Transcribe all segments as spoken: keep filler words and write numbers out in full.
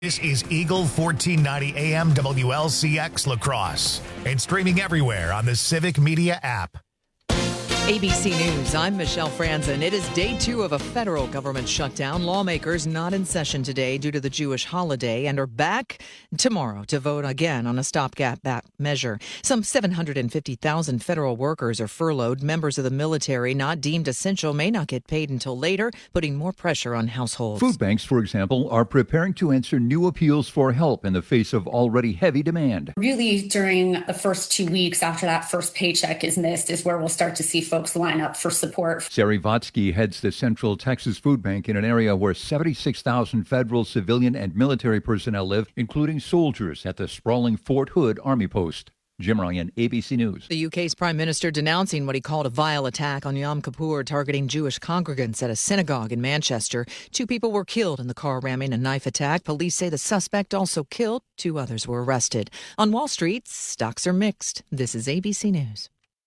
This is Eagle fourteen ninety A M W L C X La Crosse and streaming everywhere on the Civic Media app. A B C News, I'm Michelle Franzen. It is day two of a federal government shutdown. Lawmakers not in session today due to the Jewish holiday and are back tomorrow to vote again on a stopgap measure. Some seven hundred fifty thousand federal workers are furloughed. Members of the military not deemed essential may not get paid until later, putting more pressure on households. Food banks, for example, are preparing to answer new appeals for help in the face of already heavy demand. Really, during the first two weeks after that first paycheck is missed is where we'll start to see folks line up for support. Sari Votsky heads the Central Texas Food Bank in an area where seventy-six thousand federal, civilian, and military personnel live, including soldiers at the sprawling Fort Hood Army Post. Jim Ryan, A B C News. The U K's Prime Minister denouncing what he called a vile attack on Yom Kippur targeting Jewish congregants at a synagogue in Manchester. Two people were killed in the car ramming a knife attack. Police say the suspect also killed. Two others were arrested. On Wall Street, stocks are mixed. This is A B C News.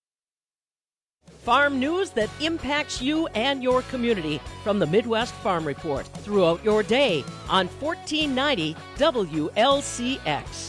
Farm news that impacts you and your community from the Midwest Farm Report throughout your day on fourteen ninety W L C X.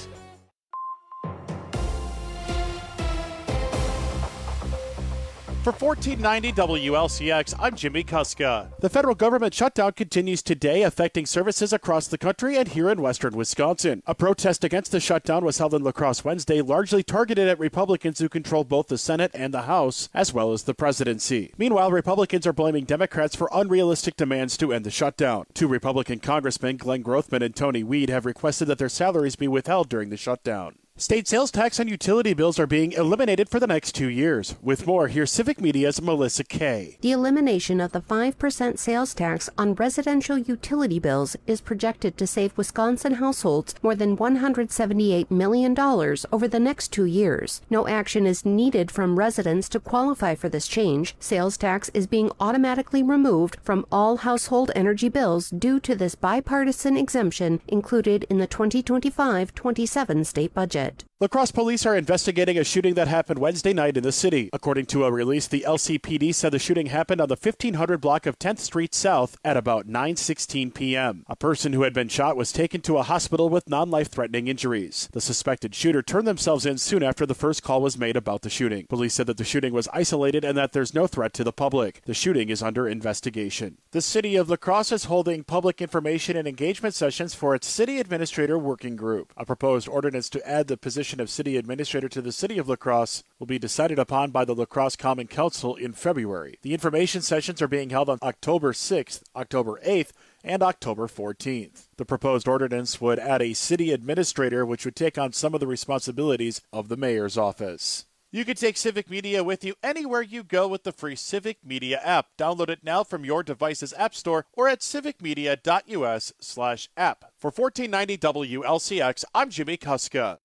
For fourteen ninety W L C X, I'm Jimmy Kuska. The federal government shutdown continues today, affecting services across the country and here in western Wisconsin. A protest against the shutdown was held in La Crosse Wednesday, largely targeted at Republicans who control both the Senate and the House, as well as the presidency. Meanwhile, Republicans are blaming Democrats for unrealistic demands to end the shutdown. Two Republican congressmen, Glenn Grothman and Tony Weed, have requested that their salaries be withheld during the shutdown. State sales tax on utility bills are being eliminated for the next two years. With more, here's Civic Media's Melissa Kay. The elimination of the five percent sales tax on residential utility bills is projected to save Wisconsin households more than one hundred seventy-eight million dollars over the next two years. No action is needed from residents to qualify for this change. Sales tax is being automatically removed from all household energy bills due to this bipartisan exemption included in the twenty twenty-five twenty-seven state budget. La Crosse police are investigating a shooting that happened Wednesday night in the city. According to a release, the L C P D said the shooting happened on the fifteen hundred block of tenth Street South at about nine sixteen p.m. A person who had been shot was taken to a hospital with non-life-threatening injuries. The suspected shooter turned themselves in soon after the first call was made about the shooting. Police said that the shooting was isolated and that there's no threat to the public. The shooting is under investigation. The city of La Crosse is holding public information and engagement sessions for its city administrator working group. A proposed ordinance to add the position of city administrator to the city of La Crosse will be decided upon by the La Crosse Common Council in February. The information sessions are being held on October sixth, October eighth, and October fourteenth. The proposed ordinance would add a city administrator, which would take on some of the responsibilities of the mayor's office. You can take Civic Media with you anywhere you go with the free Civic Media app. Download it now from your device's app store or at civicmedia.us slash app. For fourteen ninety W L C X, I'm Jimmy Kuska.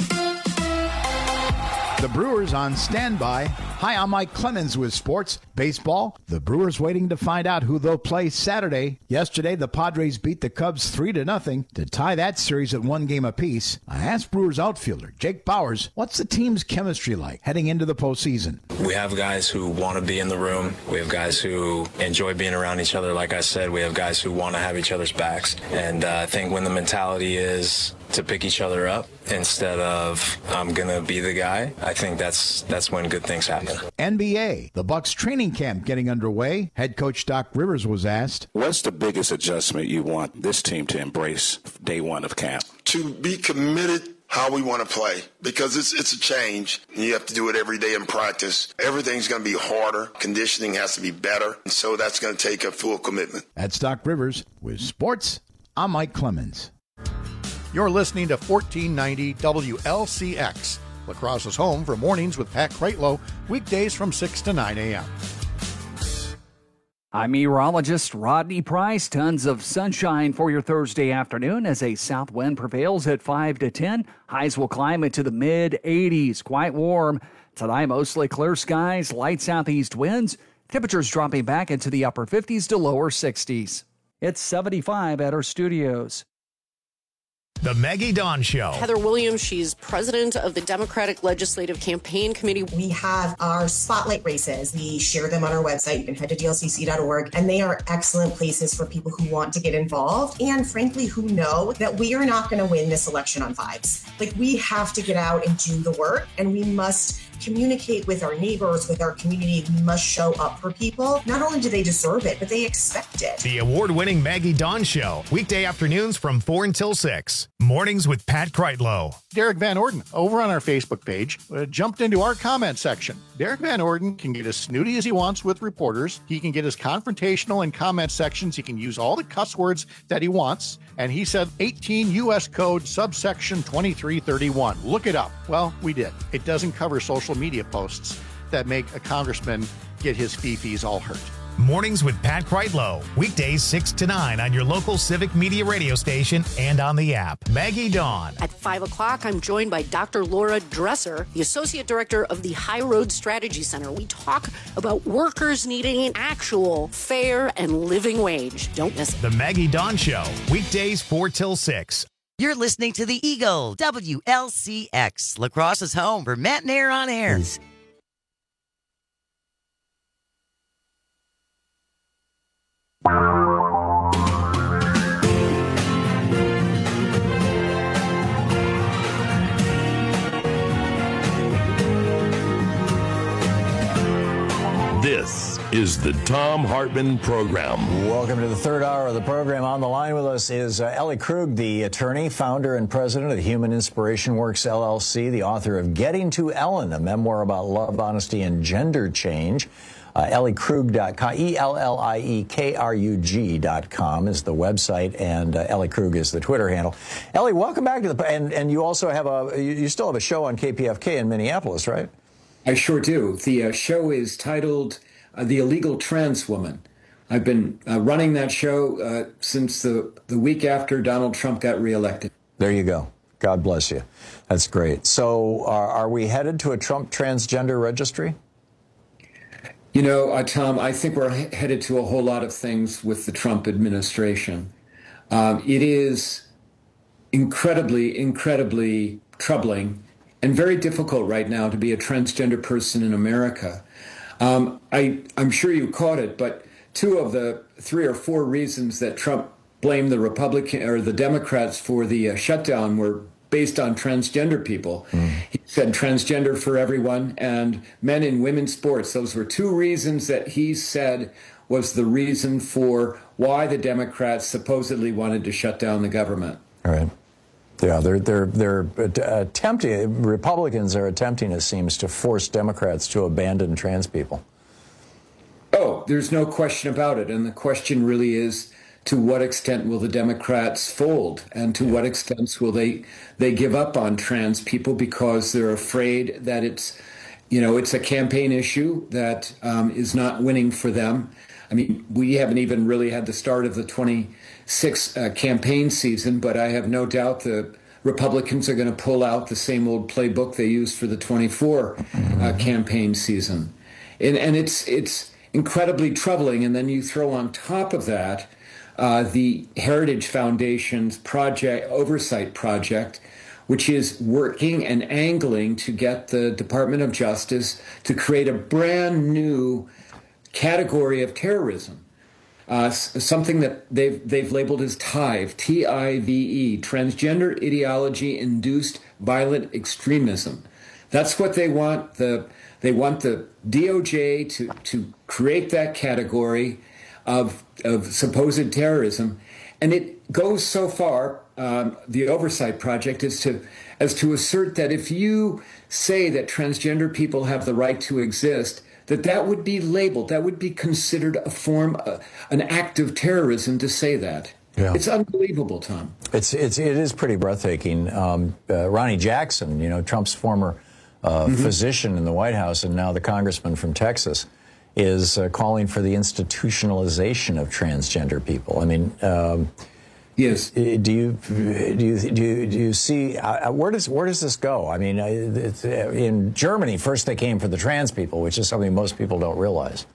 The Brewers on standby. Hi, I'm Mike Clemens with sports. Baseball, the Brewers waiting to find out who they'll play Saturday. Yesterday, the Padres beat the Cubs three to nothing to tie that series at one game apiece. I asked Brewers outfielder Jake Bowers, what's the team's chemistry like heading into the postseason? We have guys who want to be in the room. We have guys who enjoy being around each other. Like I said, we have guys who want to have each other's backs. And uh, I think when the mentality is to pick each other up instead of I'm going to be the guy, I think that's that's when good things happen. N B A, the Bucks training camp getting underway. Head coach Doc Rivers was asked, what's the biggest adjustment you want this team to embrace day one of camp? To be committed how we want to play, because it's it's a change. You have to do it every day in practice. Everything's going to be harder. Conditioning has to be better. And so that's going to take a full commitment. That's Doc Rivers with sports. I'm Mike Clemens. You're listening to fourteen ninety W L C X, La Crosse's home for mornings with Pat Kreitlow, weekdays from six to nine a.m. I'm meteorologist Rodney Price. Tons of sunshine for your Thursday afternoon as a south wind prevails at five to ten. Highs will climb into the mid eighties, quite warm. Tonight, mostly clear skies, light southeast winds. Temperatures dropping back into the upper fifties to lower sixties. It's seventy-five at our studios. The Maggie Dawn Show. Heather Williams, she's president of the Democratic Legislative Campaign Committee. We have our spotlight races. We share them on our website. You can head to D L C C dot org, and they are excellent places for people who want to get involved and, frankly, who know that we are not going to win this election on vibes. Like, we have to get out and do the work, and we must communicate with our neighbors, with our community. We must show up for people. Not only do they deserve it, but they expect it. The award-winning Maggie Dawn Show. Weekday afternoons from four until six. Mornings with Pat Kreitlow. Derek Van Orden, over on our Facebook page, uh, jumped into our comment section. Derek Van Orden can get as snooty as he wants with reporters. He can get as confrontational in comment sections. He can use all the cuss words that he wants. And he said eighteen U S Code subsection twenty-three thirty-one. Look it up. Well, we did. It doesn't cover social media posts that make a congressman get his fee-fees all hurt. Mornings with Pat Kreitlow. Weekdays six to nine on your local Civic Media radio station and on the app. Maggie Dawn. At five o'clock, I'm joined by Doctor Laura Dresser, the Associate Director of the High Road Strategy Center. We talk about workers needing an actual fair and living wage. Don't miss it. The Maggie Dawn Show. Weekdays four till six. You're listening to the Eagle, W L C X, La Crosse's home for Matt and Air on Air. This is the Thom Hartmann Program. Welcome to the third hour of the program. On the line with us is uh, Ellie Krug, the attorney, founder and president of Human Inspiration Works, L L C, the author of Getting to Ellen, a memoir about love, honesty, and gender change. Uh, Ellie Krug dot com, E L L I E K R U G dot com is the website, and uh, Ellie Krug is the Twitter handle. Ellie, welcome back to the, and, and you also have a, you, you still have a show on K P F K in Minneapolis, right? I sure do. The uh, show is titled uh, The Illegal Trans Woman. I've been uh, running that show uh, since the, the week after Donald Trump got reelected. There you go. God bless you. That's great. So uh, are we headed to a Trump transgender registry? You know, uh, Tom, I think we're he- headed to a whole lot of things with the Trump administration. Um, it is incredibly, incredibly troubling and very difficult right now to be a transgender person in America. Um, I, I'm sure you caught it, but two of the three or four reasons that Trump blamed the Republican or the Democrats for the uh, shutdown were based on transgender people. Mm. He said transgender for everyone and men in women's sports. Those were two reasons that he said was the reason for why the Democrats supposedly wanted to shut down the government. All right. Yeah, they're they're they're attempting. Republicans are attempting, it seems, to force Democrats to abandon trans people. Oh, there's no question about it. And the question really is, to what extent will the Democrats fold, and to what extent will they they give up on trans people because they're afraid that it's, you know, it's a campaign issue that um, is not winning for them. I mean, we haven't even really had the start of the twenty-six uh, campaign season, but I have no doubt the Republicans are going to pull out the same old playbook they used for the twenty-four uh, campaign season. And, and it's it's incredibly troubling. And then you throw on top of that uh, the Heritage Foundation's project oversight project, which is working and angling to get the Department of Justice to create a brand new category of terrorism, uh, something that they've they've labeled as TIVE, T I V E, transgender ideology induced violent extremism. That's what they want. The they want the D O J to to create that category of of supposed terrorism, and it goes so far. Um, the oversight project is to as to assert that if you say that transgender people have the right to exist, that that would be labeled, that would be considered a form, uh, an act of terrorism to say that. Yeah. It's unbelievable, Tom. It's it's it is pretty breathtaking. Um, uh, Ronnie Jackson, you know, Trump's former uh, mm-hmm. physician in the White House and now the congressman from Texas, is uh, calling for the institutionalization of transgender people. I mean, um, yes. Do you do you do you, do you see uh, where does where does this go? I mean, it's, uh, in Germany, first they came for the trans people, which is something most people don't realize.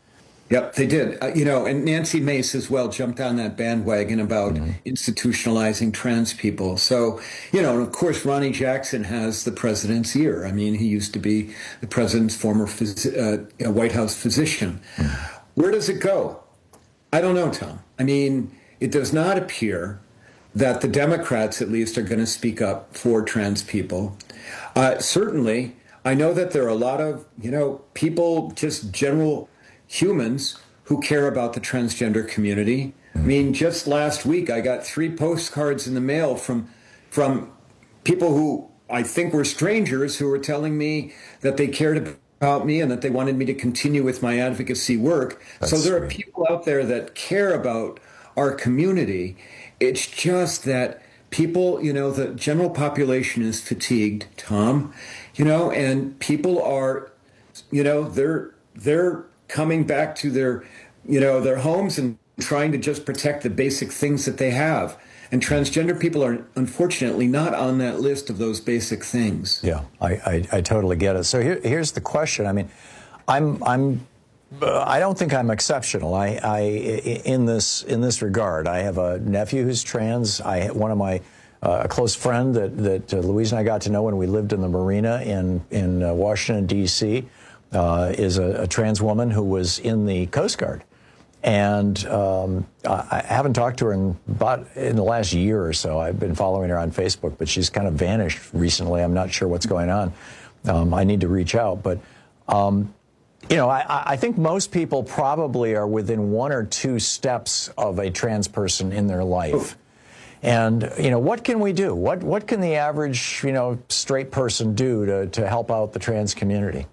Yep, they did. Uh, you know, and Nancy Mace as well jumped on that bandwagon about mm-hmm. institutionalizing trans people. So, you know, and of course, Ronnie Jackson has the president's ear. I mean, he used to be the president's former phys- uh, White House physician. Mm-hmm. Where does it go? I don't know, Tom. I mean, it does not appear that the Democrats, at least, are going to speak up for trans people. Uh, certainly, I know that there are a lot of, you know, people, just general humans who care about the transgender community. I mean, just last week, I got three postcards in the mail from from people who I think were strangers who were telling me that they cared about me and that they wanted me to continue with my advocacy work. That's so there sweet. Are people out there that care about our community. It's just that people, you know, the general population is fatigued, Tom, you know, and people are, you know, they're they're coming back to their, you know, their homes and trying to just protect the basic things that they have. And transgender people are unfortunately not on that list of those basic things. Yeah, I, I, I totally get it. So here, here's the question. I mean, I'm I'm uh, I don't think I'm exceptional. I, I in this in this regard, I have a nephew who's trans. I one of my uh, a close friend that that uh, Louise and I got to know when we lived in the marina in in uh, Washington D C Uh, is a, a trans woman who was in the Coast Guard. And um, I haven't talked to her in about in the last year or so. I've been following her on Facebook, but she's kind of vanished recently. I'm not sure what's going on. Um, I need to reach out. But, um, you know, I, I think most people probably are within one or two steps of a trans person in their life. And, you know, what can we do? What, what can the average, you know, straight person do to, to help out the trans community?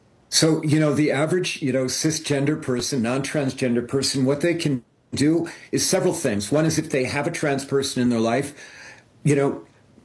So, you know, the average, you know, cisgender person, non-transgender person, what they can do is several things. One is if they have a trans person in their life, you know,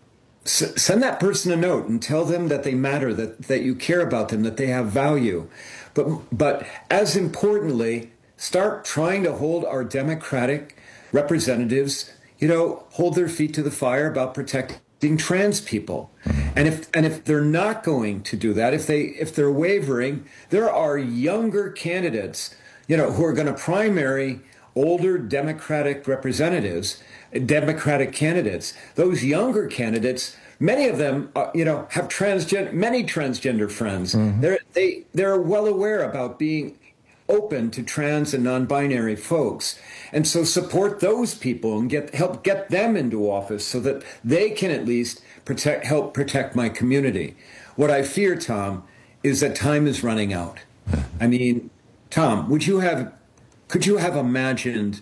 s- send that person a note and tell them that they matter, that, that you care about them, that they have value. But, but as importantly, start trying to hold our Democratic representatives, you know, hold their feet to the fire about protecting trans people. And if and if they're not going to do that, if they if they're wavering, there are younger candidates, you know, who are going to primary older Democratic representatives, Democratic candidates. Those younger candidates, many of them, uh, you know, have transgender many transgender friends. Mm-hmm. They're they they're well aware about being open to trans and non-binary folks. And so support those people and get help get them into office so that they can at least protect help protect my community. What I fear, Tom, is that time is running out. I mean, Tom, would you have could you have imagined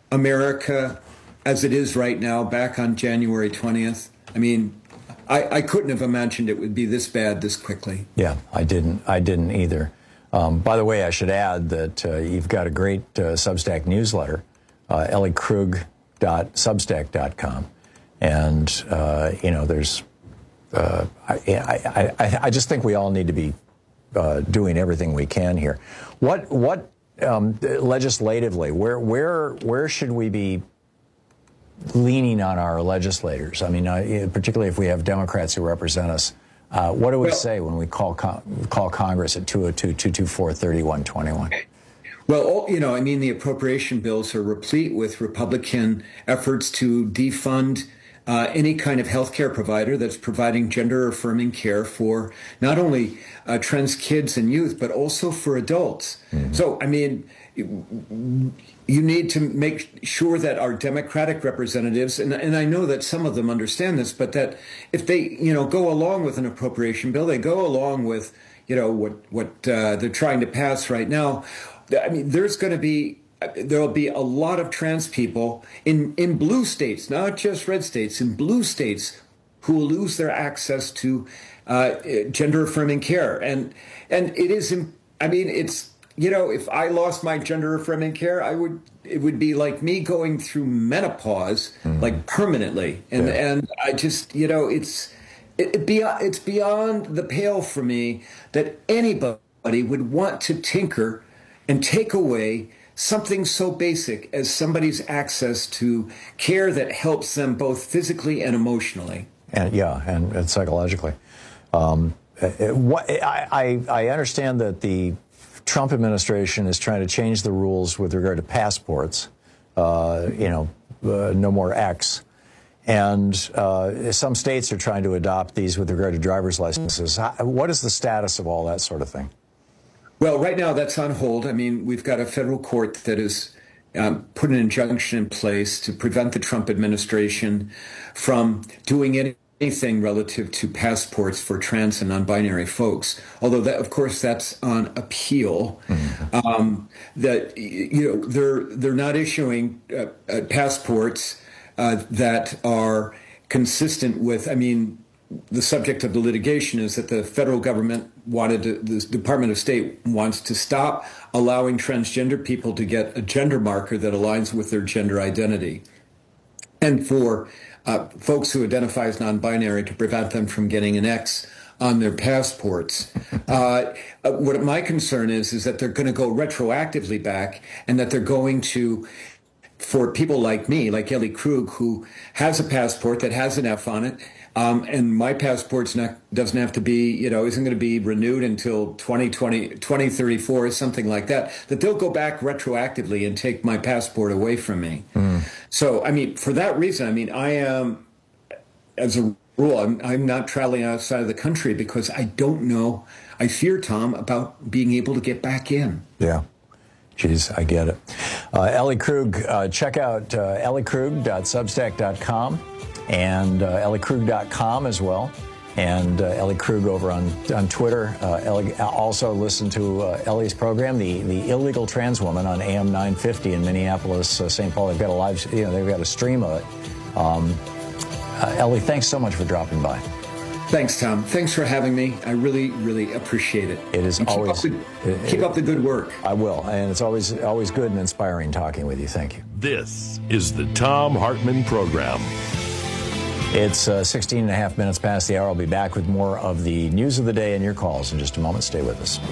America as it is right now back on January twentieth? I mean, I, I couldn't have imagined it would be this bad this quickly. Yeah, I didn't I didn't either. Um, by the way, I should add that uh, you've got a great uh, Substack newsletter, uh, ellie krug dot substack dot com. And, uh, you know, there's, uh, I, I, I, I just think we all need to be uh, doing everything we can here. What, what um, legislatively, where, where, where should we be leaning on our legislators? I mean, uh, particularly if we have Democrats who represent us. Uh, what do we well, say when we call con- call Congress at two oh two, two two four, three one two one? Well, you know, I mean, the appropriation bills are replete with Republican efforts to defund uh, any kind of health care provider that's providing gender-affirming care for not only uh, trans kids and youth, but also for adults. Mm-hmm. So, I mean, you need to make sure that our Democratic representatives, and, and I know that some of them understand this, but that if they, you know, go along with an appropriation bill, they go along with, you know, what, what uh, they're trying to pass right now. I mean, there's going to be, there'll be a lot of trans people in, in blue states, not just red states, in blue states who will lose their access to uh, gender-affirming care. And, and it is, I mean, it's, you know, if I lost my gender-affirming care, I would, it would be like me going through menopause, mm-hmm. like permanently. And, yeah. and I just, you know, it's, it, it be, it's beyond the pale for me that anybody would want to tinker and take away something so basic as somebody's access to care that helps them both physically and emotionally. And yeah, and, and psychologically. Um, it, what, I, I, I understand that the Trump administration is trying to change the rules with regard to passports. Uh, you know, uh, no more X. And uh, some states are trying to adopt these with regard to driver's licenses. How, what is the status of all that sort of thing? Well, right now that's on hold. I mean, we've got a federal court that has um, put an injunction in place to prevent the Trump administration from doing any anything relative to passports for trans and non-binary folks. Although that, of course, that's on appeal. Mm-hmm. Um, that you know they're they're not issuing uh, uh, passports uh, that are consistent with. I mean, the subject of the litigation is that the federal government wanted to, the Department of State wants to stop allowing transgender people to get a gender marker that aligns with their gender identity, and for Uh, folks who identify as non-binary to prevent them from getting an X on their passports. Uh, what my concern is, is that they're going to go retroactively back and that they're going to, for people like me, like Ellie Krug, who has a passport that has an F on it, um, and my passport's not, doesn't have to be, you know, isn't going to be renewed until twenty twenty, twenty thirty-four or something like that, that they'll go back retroactively and take my passport away from me. Mm. So, I mean, for that reason, I mean, I am, as a rule, I'm, I'm not traveling outside of the country because I don't know, I fear, Tom, about being able to get back in. Yeah. Jeez, I get it. Uh, Ellie Krug, uh, check out uh, ellie krug dot substack dot com and uh, ellie krug dot com as well. And uh, Ellie Krug over on, on Twitter. Uh, Ellie, also listen to uh, Ellie's program, the, the Illegal Trans Woman, on A M nine fifty in Minneapolis, uh, Saint Paul. They've got a live, you know, they've got a stream of it. Um, uh, Ellie, thanks so much for dropping by. Thanks, Tom. Thanks for having me. I really, really appreciate it. It is and keep always up the, it, keep it, up the good work. I will, and it's always always good and inspiring talking with you. Thank you. This is the Thom Hartmann Program. It's uh, sixteen and a half minutes past the hour. I'll be back with more of the news of the day and your calls in just a moment. Stay with us.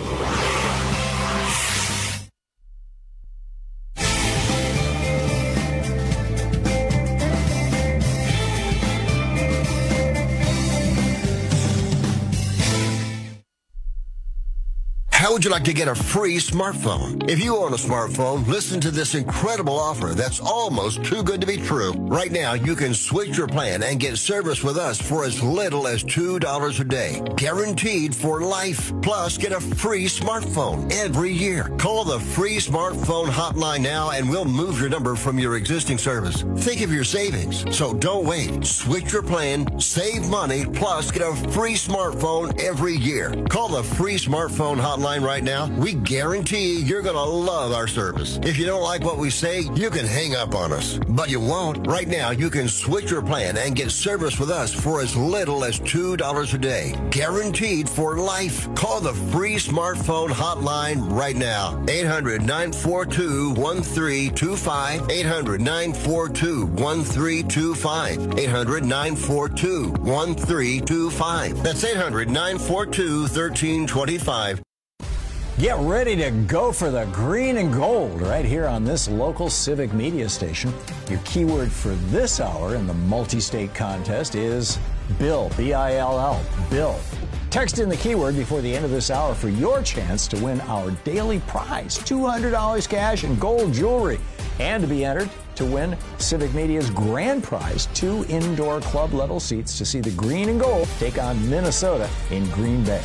How would you like to get a free smartphone? If you own a smartphone, listen to this incredible offer that's almost too good to be true. Right now, you can switch your plan and get service with us for as little as two dollars a day. Guaranteed for life. Plus, get a free smartphone every year. Call the free smartphone hotline now and we'll move your number from your existing service. Think of your savings. So don't wait. Switch your plan, save money, plus get a free smartphone every year. Call the free smartphone hotline right now. We guarantee you're going to love our service. If you don't like what we say, you can hang up on us. But you won't. Right now, you can switch your plan and get service with us for as little as two dollars a day. Guaranteed for life. Call the free smartphone hotline right now. eight hundred, nine four two, one three two five. eight hundred, nine four two, one three two five. eight hundred, nine four two, one three two five. That's eight hundred, nine four two, one three two five. Get ready to go for the green and gold right here on this local civic media station. Your keyword for this hour in the multi-state contest is Bill, B I L L, Bill. Text in the keyword before the end of this hour for your chance to win our daily prize, two hundred dollars cash and gold jewelry, and to be entered to win Civic Media's grand prize, two indoor club level seats to see the green and gold take on Minnesota in Green Bay.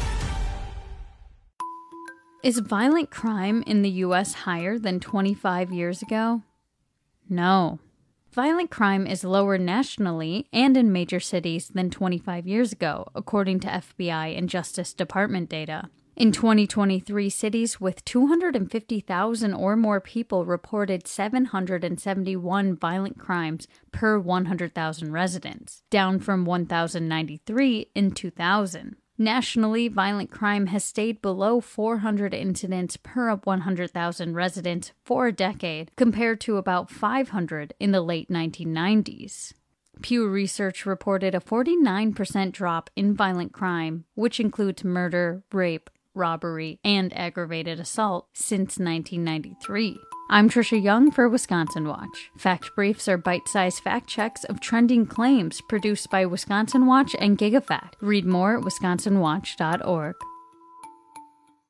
Is violent crime in the U S higher than twenty-five years ago? No. Violent crime is lower nationally and in major cities than twenty-five years ago, according to F B I and Justice Department data. In twenty twenty-three, cities with two hundred fifty thousand or more people reported seven hundred seventy-one violent crimes per one hundred thousand residents, down from one thousand ninety-three in two thousand. Nationally, violent crime has stayed below four hundred incidents per one hundred thousand residents for a decade, compared to about five hundred in the late nineteen nineties. Pew Research reported a forty-nine percent drop in violent crime, which includes murder, rape, robbery, and aggravated assault, since nineteen ninety-three. I'm Trisha Young for Wisconsin Watch. Fact Briefs are bite-sized fact checks of trending claims produced by Wisconsin Watch and GigaFact. Read more at wisconsin watch dot org.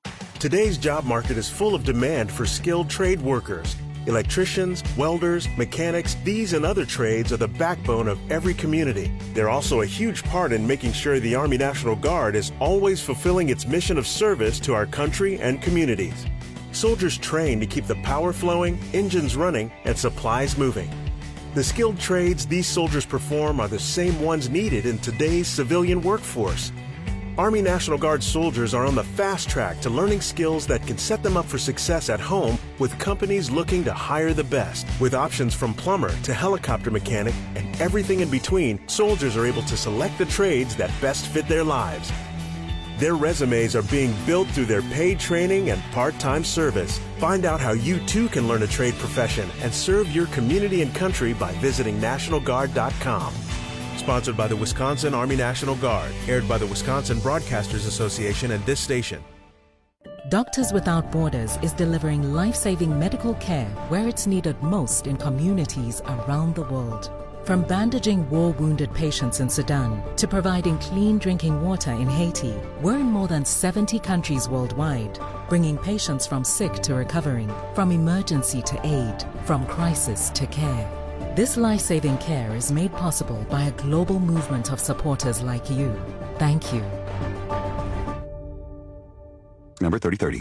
Today's job market is full of demand for skilled trade workers. Electricians, welders, mechanics, these and other trades are the backbone of every community. They're also a huge part in making sure the Army National Guard is always fulfilling its mission of service to our country and communities. Soldiers train to keep the power flowing, engines running, and supplies moving. The skilled trades these soldiers perform are the same ones needed in today's civilian workforce. Army National Guard soldiers are on the fast track to learning skills that can set them up for success at home with companies looking to hire the best. With options from plumber to helicopter mechanic and everything in between, soldiers are able to select the trades that best fit their lives. Their resumes are being built through their paid training and part-time service. Find out how you too can learn a trade profession and serve your community and country by visiting National Guard dot com. Sponsored by the Wisconsin Army National Guard. Aired by the Wisconsin Broadcasters Association and this station. Doctors Without Borders is delivering life-saving medical care where it's needed most in communities around the world. From bandaging war-wounded patients in Sudan to providing clean drinking water in Haiti, we're in more than seventy countries worldwide, bringing patients from sick to recovering, from emergency to aid, from crisis to care. This life-saving care is made possible by a global movement of supporters like you. Thank you. Number thirty thirty.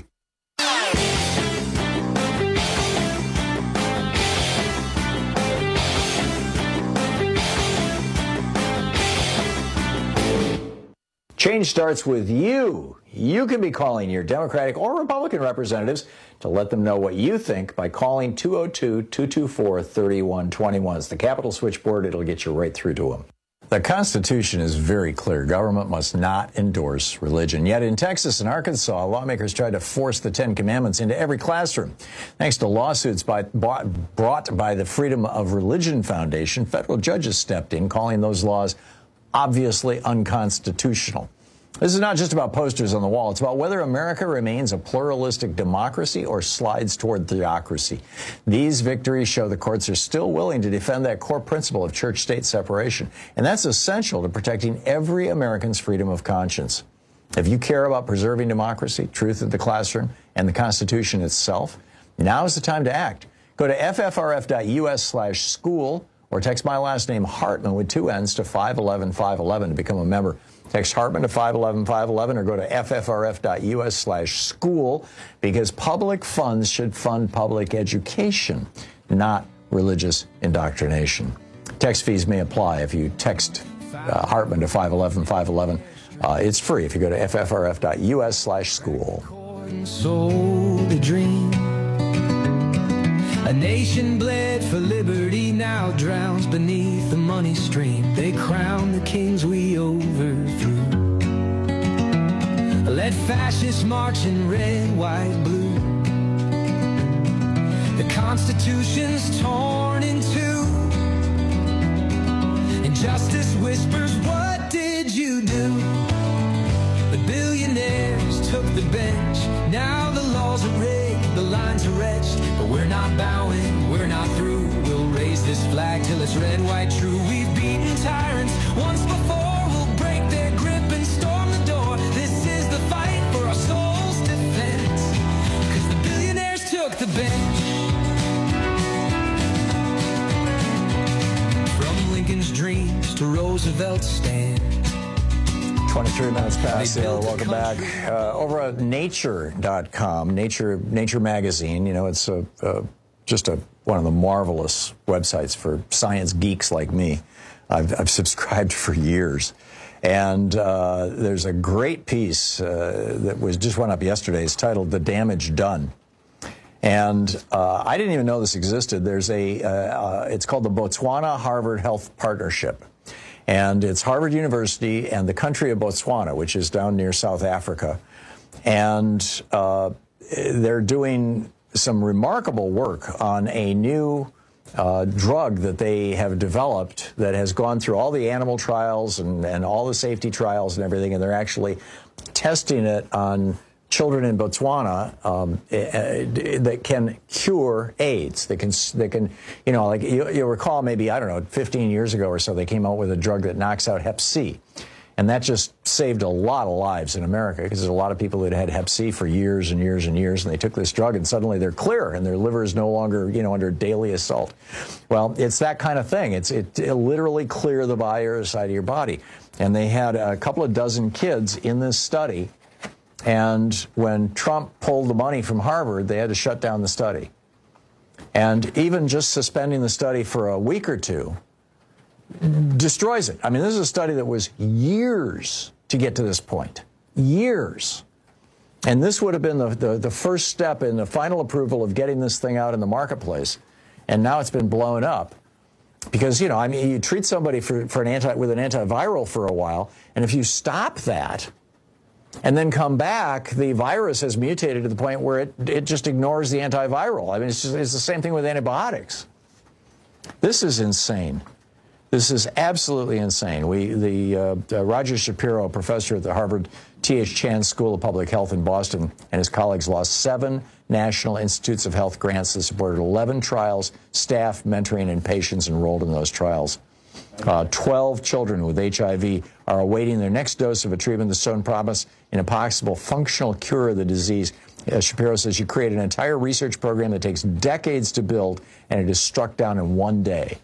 Change starts with you. You can be calling your Democratic or Republican representatives to let them know what you think by calling two oh two, two two four, three one two one. It's the Capitol switchboard. It'll get you right through to them. The Constitution is very clear. Government must not endorse religion. Yet in Texas and Arkansas, lawmakers tried to force the Ten Commandments into every classroom. Thanks to lawsuits by, bought, brought by the Freedom of Religion Foundation, federal judges stepped in, calling those laws obviously unconstitutional. This is not just about posters on the wall. It's about whether America remains a pluralistic democracy or slides toward theocracy. These victories show the courts are still willing to defend that core principle of church-state separation, and that's essential to protecting every American's freedom of conscience. If you care about preserving democracy, truth in the classroom, and the Constitution itself, now is the time to act. Go to ffrf.us slash school or text my last name, Hartman, with two N's to five one one, five one one to become a member. Text Hartman to five one one, five one one or go to ffrf.us slash school because public funds should fund public education, not religious indoctrination. Text fees may apply if you text uh, Hartman to five one one, five one one. Uh, it's free if you go to ffrf.us slash school. Sold a dream. A nation bled for liberty now drowns beneath the money stream. They crown the kings we overthrew. Let fascists march in red, white, blue. The Constitution's torn in two. Injustice whispers, what did you do? The billionaires took the bench. Now the laws are rigged, the lines are etched. But we're not bowing, we're not through. We'll raise this flag till it's red, white, true. We've beaten tyrants once before. We'll break their grip and storm the door. This is the fight for our soul's defense. Cause the billionaires took the bench. From Lincoln's dreams to Roosevelt's stand. twenty-three minutes past the hour. Welcome back. Uh, over at nature dot com, Nature Nature magazine, you know, it's a, uh, just a one of the marvelous websites for science geeks like me. I've, I've subscribed for years. And uh, there's a great piece uh, that was just went up yesterday. It's titled The Damage Done. And uh, I didn't even know this existed. There's a, uh, uh, it's called the Botswana Harvard Health Partnership. And it's Harvard University and the country of Botswana, which is down near South Africa. And uh, they're doing some remarkable work on a new uh, drug that they have developed that has gone through all the animal trials and, and all the safety trials and everything. And they're actually testing it on children in Botswana um, uh, that can cure AIDS. They can, they can, you know, like you, you'll recall maybe, I don't know, fifteen years ago or so, they came out with a drug that knocks out Hep C. And that just saved a lot of lives in America, because there's a lot of people that had hep C for years and years and years, and they took this drug and suddenly they're clear and their liver is no longer, you know, under daily assault. Well, it's that kind of thing. It's it, it literally clear the virus out of your body. And they had a couple of dozen kids in this study, and when Trump pulled the money from Harvard, they had to shut down the study. And even just suspending the study for a week or two destroys it. I mean, this is a study that was years to get to this point. Years. And this would have been the, the, the first step in the final approval of getting this thing out in the marketplace. And now it's been blown up. Because, you know, I mean, you treat somebody for, for an anti, with an antiviral for a while, and if you stop that and then come back, the virus has mutated to the point where it, it just ignores the antiviral. I mean, it's, just, it's the same thing with antibiotics. This is insane. This is absolutely insane. We, the uh, uh, Roger Shapiro, a professor at the Harvard T H Chan School of Public Health in Boston, and his colleagues lost seven National Institutes of Health grants that supported eleven trials, staff, mentoring, and patients enrolled in those trials. Uh, twelve children with H I V are awaiting their next dose of a treatment that's shown promise in a possible functional cure of the disease. Uh, Shapiro says you create an entire research program that takes decades to build, and it is struck down in one day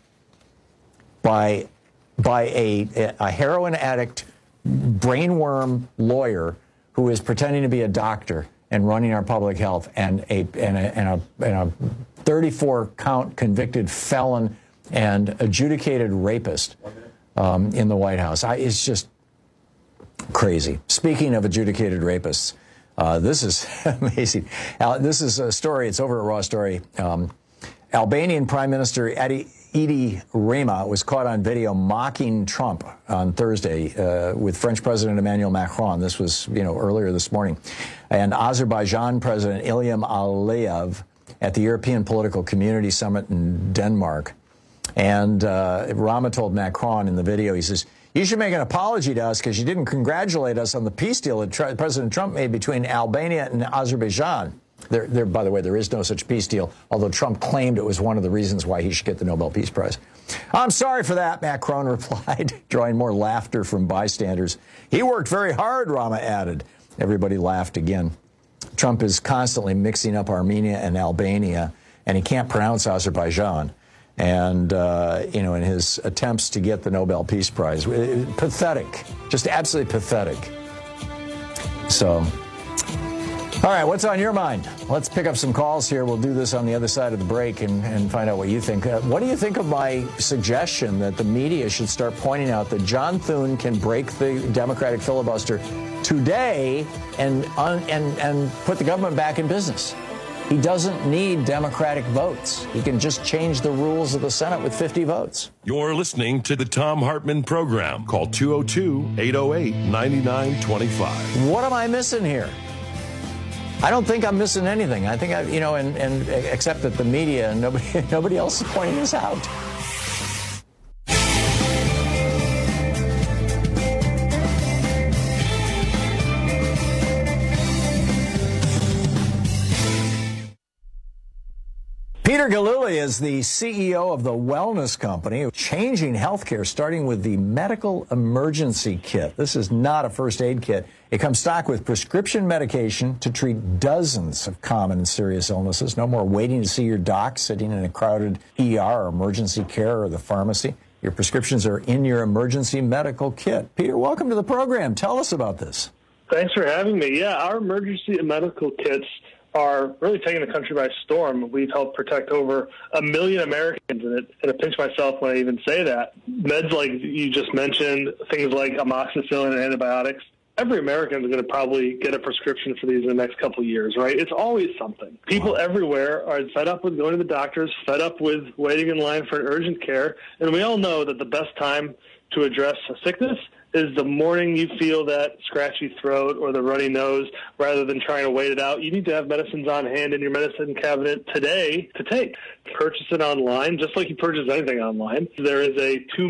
by by a, a heroin addict, brainworm lawyer who is pretending to be a doctor and running our public health, and a and a and a, and a thirty-four count convicted felon and adjudicated rapist um, in the White House. I, it's just crazy. Speaking of adjudicated rapists, uh, this is amazing. Uh, this is a story. It's over at Raw Story. Um, Albanian Prime Minister Edi, Edi Rama was caught on video mocking Trump on Thursday uh, with French President Emmanuel Macron. This was, you know, earlier this morning. And Azerbaijan President Ilham Aliyev at the European Political Community Summit in Denmark. And uh, Rama told Macron in the video, he says, "You should make an apology to us because you didn't congratulate us on the peace deal that tr- President Trump made between Albania and Azerbaijan." There, there, by the way, there is no such peace deal, although Trump claimed it was one of the reasons why he should get the Nobel Peace Prize. "I'm sorry for that," Macron replied, drawing more laughter from bystanders. "He worked very hard," Rama added. Everybody laughed again. Trump is constantly mixing up Armenia and Albania, and he can't pronounce Azerbaijan. And, uh, you know, in his attempts to get the Nobel Peace Prize. Pathetic. Just absolutely pathetic. So, all right, what's on your mind? Let's pick up some calls here. We'll do this on the other side of the break and, and find out what you think. Uh, what do you think of my suggestion that the media should start pointing out that John Thune can break the Democratic filibuster today and, un, and, and put the government back in business? He doesn't need Democratic votes. He can just change the rules of the Senate with fifty votes. You're listening to the Thom Hartmann Program. Call two oh two, eight oh eight, nine nine two five. What am I missing here? I don't think I'm missing anything. I think I, you know, and, and except that the media and nobody, nobody else is pointing this out. Peter Gillooly is the C E O of the Wellness Company, changing healthcare, starting with the medical emergency kit. This is not a first aid kit. It comes stocked with prescription medication to treat dozens of common and serious illnesses. No more waiting to see your doc, sitting in a crowded E R or emergency care or the pharmacy. Your prescriptions are in your emergency medical kit. Peter, welcome to the program. Tell us about this. Thanks for having me. Yeah, our emergency medical kits are really taking the country by storm. We've helped protect over a million Americans, and it, and I pinch myself when I even say that. Meds like you just mentioned, things like amoxicillin and antibiotics, every American is going to probably get a prescription for these in the next couple of years, right? It's always something. People everywhere are fed up with going to the doctors, fed up with waiting in line for an urgent care, and we all know that the best time to address a sickness is the morning you feel that scratchy throat or the runny nose, rather than trying to wait it out. You need to have medicines on hand in your medicine cabinet today to take. Purchase it online, just like you purchase anything online. There is a two-minute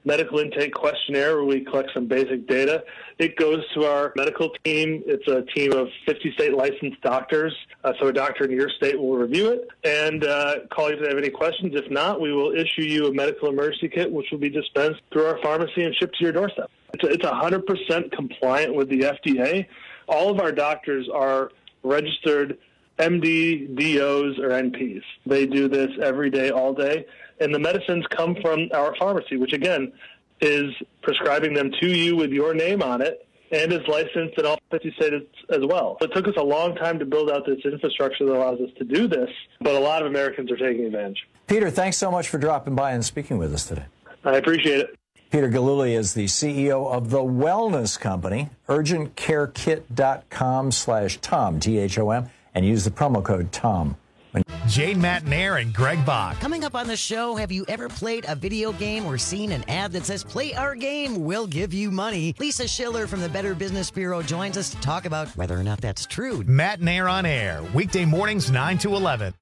medical intake questionnaire where we collect some basic data. It goes to our medical team. It's a team of fifty state licensed doctors. Uh, so a doctor in your state will review it and uh, call you if they have any questions. If not, we will issue you a medical emergency kit, which will be dispensed through our pharmacy and shipped to your doorstep. It's, it's one hundred percent compliant with the F D A. All of our doctors are registered M D, D Os, or N Ps. They do this every day, all day. And the medicines come from our pharmacy, which, again, is prescribing them to you with your name on it and is licensed in all fifty states as well. It took us a long time to build out this infrastructure that allows us to do this, but a lot of Americans are taking advantage. Peter, thanks so much for dropping by and speaking with us today. I appreciate it. Peter Gillooly is the C E O of The Wellness Company, urgent care kit dot com slash Tom, T H O M, and use the promo code TOM. Jane Matnair and Greg Bach. Coming up on the show, have you ever played a video game or seen an ad that says, play our game, we'll give you money? Lisa Schiller from the Better Business Bureau joins us to talk about whether or not that's true. Matnair on Air, weekday mornings nine to eleven.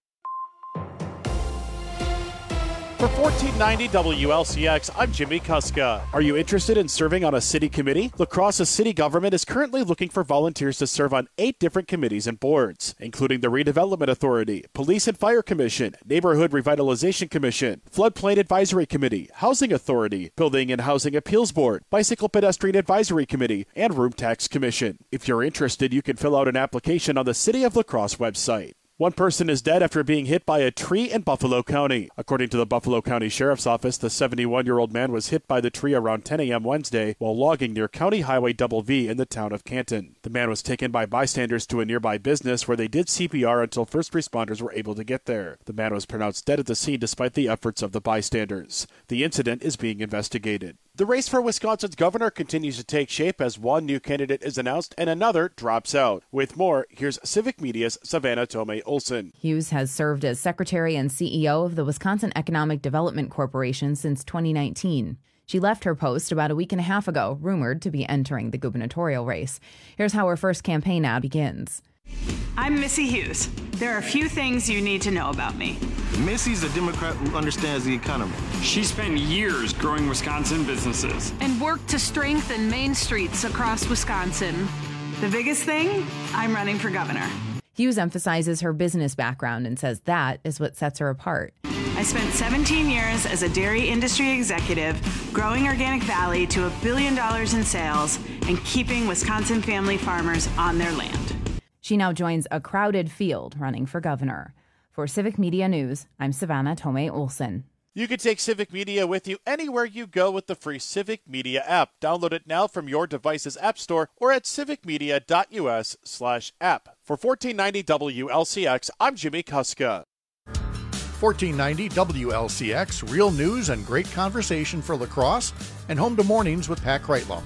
For fourteen ninety W L C X, I'm Jimmy Kuska. Are you interested in serving on a city committee? La Crosse's city government is currently looking for volunteers to serve on eight different committees and boards, including the Redevelopment Authority, Police and Fire Commission, Neighborhood Revitalization Commission, Floodplain Advisory Committee, Housing Authority, Building and Housing Appeals Board, Bicycle Pedestrian Advisory Committee, and Room Tax Commission. If you're interested, you can fill out an application on the City of La Crosse website. One person is dead after being hit by a tree in Buffalo County. According to the Buffalo County Sheriff's Office, the seventy-one-year-old man was hit by the tree around ten a.m. Wednesday while logging near County Highway Double V in the town of Canton. The man was taken by bystanders to a nearby business where they did C P R until first responders were able to get there. The man was pronounced dead at the scene despite the efforts of the bystanders. The incident is being investigated. The race for Wisconsin's governor continues to take shape as one new candidate is announced and another drops out. With more, here's Civic Media's Savannah Tomei Olson. Hughes has served as secretary and C E O of the Wisconsin Economic Development Corporation since twenty nineteen. She left her post about a week and a half ago, rumored to be entering the gubernatorial race. Here's how her first campaign ad begins. I'm Missy Hughes. There are a few things you need to know about me. Missy's a Democrat who understands the economy. She spent years growing Wisconsin businesses and worked to strengthen main streets across Wisconsin. The biggest thing? I'm running for governor. Hughes emphasizes her business background and says that is what sets her apart. I spent seventeen years as a dairy industry executive, growing Organic Valley to a billion dollars in sales and keeping Wisconsin family farmers on their land. She now joins a crowded field running for governor. For Civic Media News, I'm Savannah Tomei Olson. You can take Civic Media with you anywhere you go with the free Civic Media app. Download it now from your device's app store or at civicmedia.us slash app. For fourteen ninety W L C X, I'm Jimmy Kuska. fourteen ninety W L C X, real news and great conversation for La Crosse, and home to mornings with Pat Kreitlow.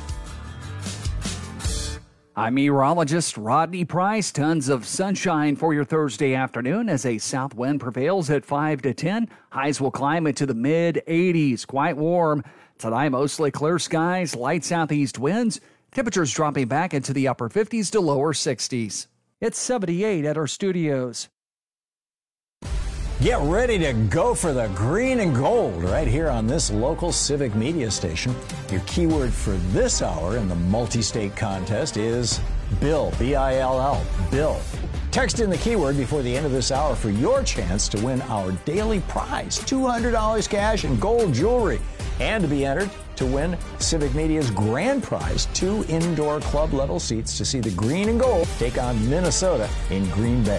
I'm meteorologist Rodney Price. Tons of sunshine for your Thursday afternoon as a south wind prevails at five to ten. Highs will climb into the mid eighties. Quite warm. Tonight, mostly clear skies, light southeast winds. Temperatures dropping back into the upper fifties to lower sixties. It's seventy-eight at our studios. Get ready to go for the green and gold right here on this local Civic Media station. Your keyword for this hour in the multi-state contest is Bill, B I L L, Bill. Text in the keyword before the end of this hour for your chance to win our daily prize, two hundred dollars cash and gold jewelry, and to be entered to win Civic Media's grand prize, two indoor club-level seats to see the green and gold take on Minnesota in Green Bay.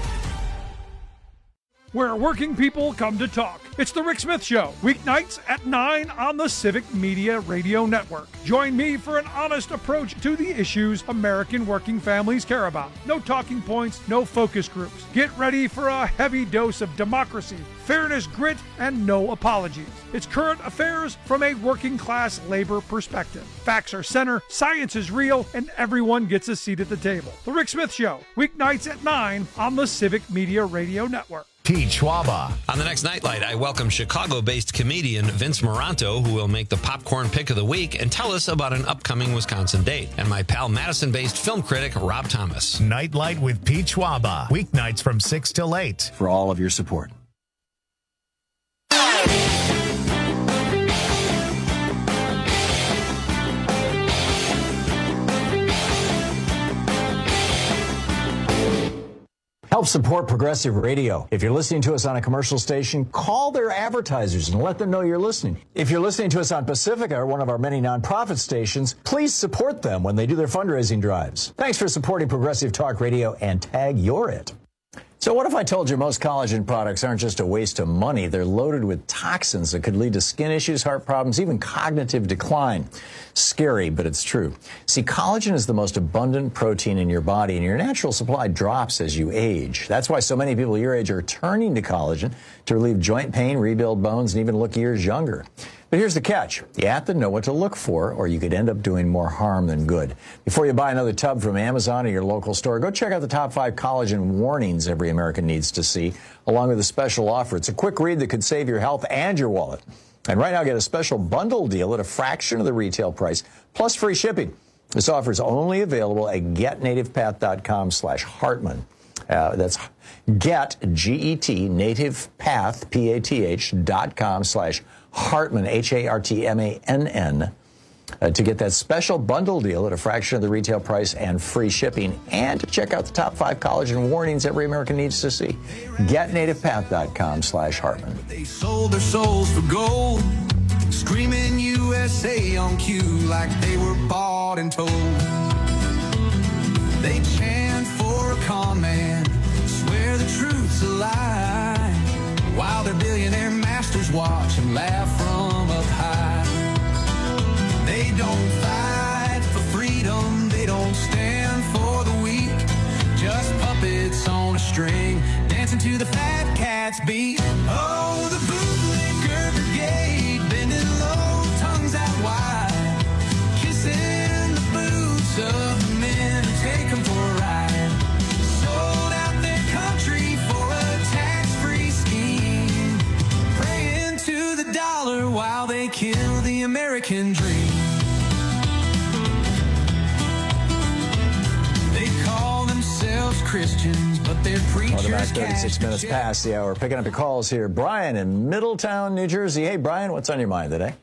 Where working people come to talk. It's the Rick Smith Show, weeknights at nine on the Civic Media Radio Network. Join me for an honest approach to the issues American working families care about. No talking points, no focus groups. Get ready for a heavy dose of democracy, fairness, grit, and no apologies. It's current affairs from a working class labor perspective. Facts are center, science is real, and everyone gets a seat at the table. The Rick Smith Show, weeknights at nine on the Civic Media Radio Network. Pete Schwaba. On the next Nightlight, I welcome Chicago-based comedian Vince Moranto, who will make the popcorn pick of the week and tell us about an upcoming Wisconsin date, and my pal Madison-based film critic Rob Thomas. Nightlight with Pete Schwaba, weeknights from six till eight. For all of your support. Help support Progressive Radio. If you're listening to us on a commercial station, call their advertisers and let them know you're listening. If you're listening to us on Pacifica, or one of our many nonprofit stations, please support them when they do their fundraising drives. Thanks for supporting Progressive Talk Radio, and tag you're it. So what if I told you most collagen products aren't just a waste of money? They're loaded with toxins that could lead to skin issues, heart problems, even cognitive decline. Scary, but it's true. See, collagen is the most abundant protein in your body, and your natural supply drops as you age. That's why so many people your age are turning to collagen to relieve joint pain, rebuild bones, and even look years younger. But here's the catch. You have to know what to look for, or you could end up doing more harm than good. Before you buy another tub from Amazon or your local store, go check out the top five collagen warnings every American needs to see, along with a special offer. It's a quick read that could save your health and your wallet. And right now, get a special bundle deal at a fraction of the retail price, plus free shipping. This offer is only available at getnativepath.com slash Hartman. Uh, that's get, G E T, nativepath, P A T H, dot com slash Hartman, H A R T M A N N, uh, to get that special bundle deal at a fraction of the retail price and free shipping, and to check out the top five collagen warnings every American needs to see. getnativepath.com slash Hartman. They sold their souls for gold, screaming U S A on cue like they were bought and told. They chant for a con man, swear the truth's a lie, while their billionaire masters watch and laugh from up high. They don't fight for freedom, they don't stand for the weak, just puppets on a string, dancing to the fat cat's beat. Oh, the bootlicker brigade, bending low, tongues out wide, kissing the boots of the men who take them for a ride. Sold out their country for a tax-free scheme, praying to the dollar while they kill the American dream. They call themselves Christians, but they're preachers. Welcome back, thirty-six minutes past the hour. Picking up your calls here. Brian in Middletown, New Jersey. Hey, Brian, what's on your mind today?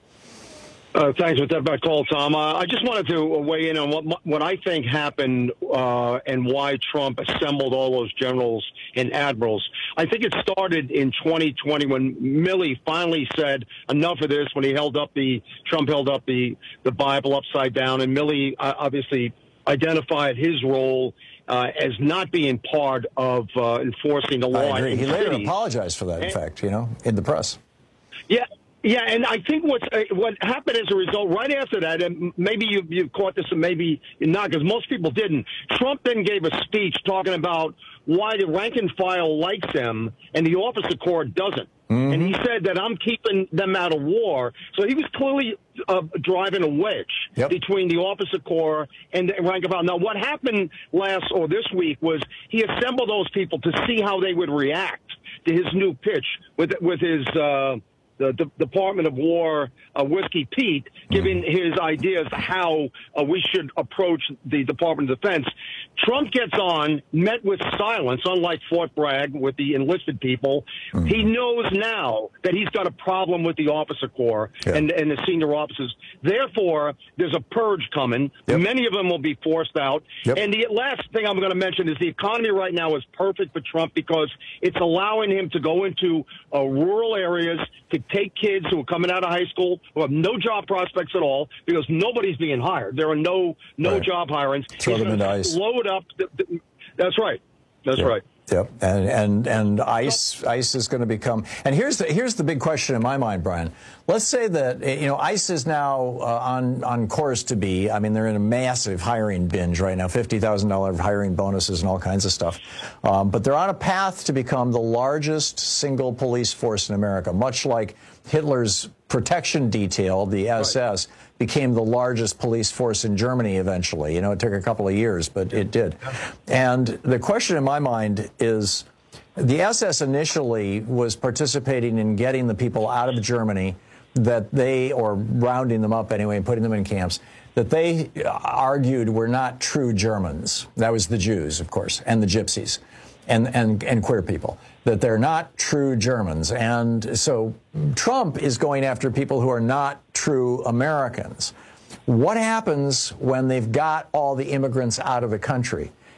Uh, thanks for that call, Tom. Uh, I just wanted to weigh in on what what I think happened uh, and why Trump assembled all those generals and admirals. I think it started in twenty twenty when Milley finally said enough of this. When he held up the Trump held up the the Bible upside down, and Milley uh, obviously identified his role uh, as not being part of uh, enforcing the law. I agree. In He later cities. apologized for that, in And- fact, you know, in the press. Yeah. Yeah, and I think what's, uh, what happened as a result, right after that, and maybe you, you caught this and maybe not, because most people didn't, Trump then gave a speech talking about why the rank and file likes him and the officer corps doesn't. Mm-hmm. And he said that I'm keeping them out of war. So he was clearly uh, driving a wedge yep. between the officer corps and the rank and file. Now, what happened last or this week was he assembled those people to see how they would react to his new pitch with with his uh, the, the Department of War, uh, Whiskey Pete, giving his ideas how uh, we should approach the Department of Defense. Trump gets on, met with silence, unlike Fort Bragg with the enlisted people. Mm-hmm. He knows now that he's got a problem with the officer corps yeah. and, and the senior officers. Therefore, there's a purge coming. Yep. Many of them will be forced out. Yep. And the last thing I'm going to mention is the economy right now is perfect for Trump because it's allowing him to go into uh, rural areas to take kids who are coming out of high school who have no job prospects at all because nobody's being hired. There are no no right. job hirings. Throw them into ICE. Load up. The, the, that's right. That's yep. right. Yep. And and and ICE ICE is going to become. And here's the here's the big question in my mind, Brian. Let's say that you know ICE is now uh, on on course to be. I mean, they're in a massive hiring binge right now, fifty thousand dollars hiring bonuses and all kinds of stuff. Um, but they're on a path to become the largest single police force in America, much like Hitler's protection detail, the S S, right. became the largest police force in Germany eventually. You know, it took a couple of years, but it did. And the question in my mind is, the S S initially was participating in getting the people out of Germany that they, or rounding them up anyway and putting them in camps, that they argued were not true Germans. That was the Jews, of course, and the Gypsies. And, and, and queer people, that they're not true Germans. And so Trump is going after people who are not true Americans. What happens when they've got all the immigrants out of the country?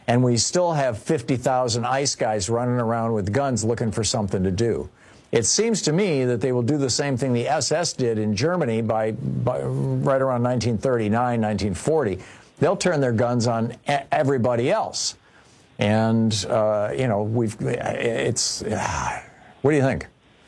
and we still have fifty thousand ICE guys running around with guns looking for something to do. It seems to me that they will do the same thing the S S did in Germany by, by right around nineteen thirty-nine, nineteen forty. They'll turn their guns on everybody else. And, uh, you know, we've, it's, uh, what do you think?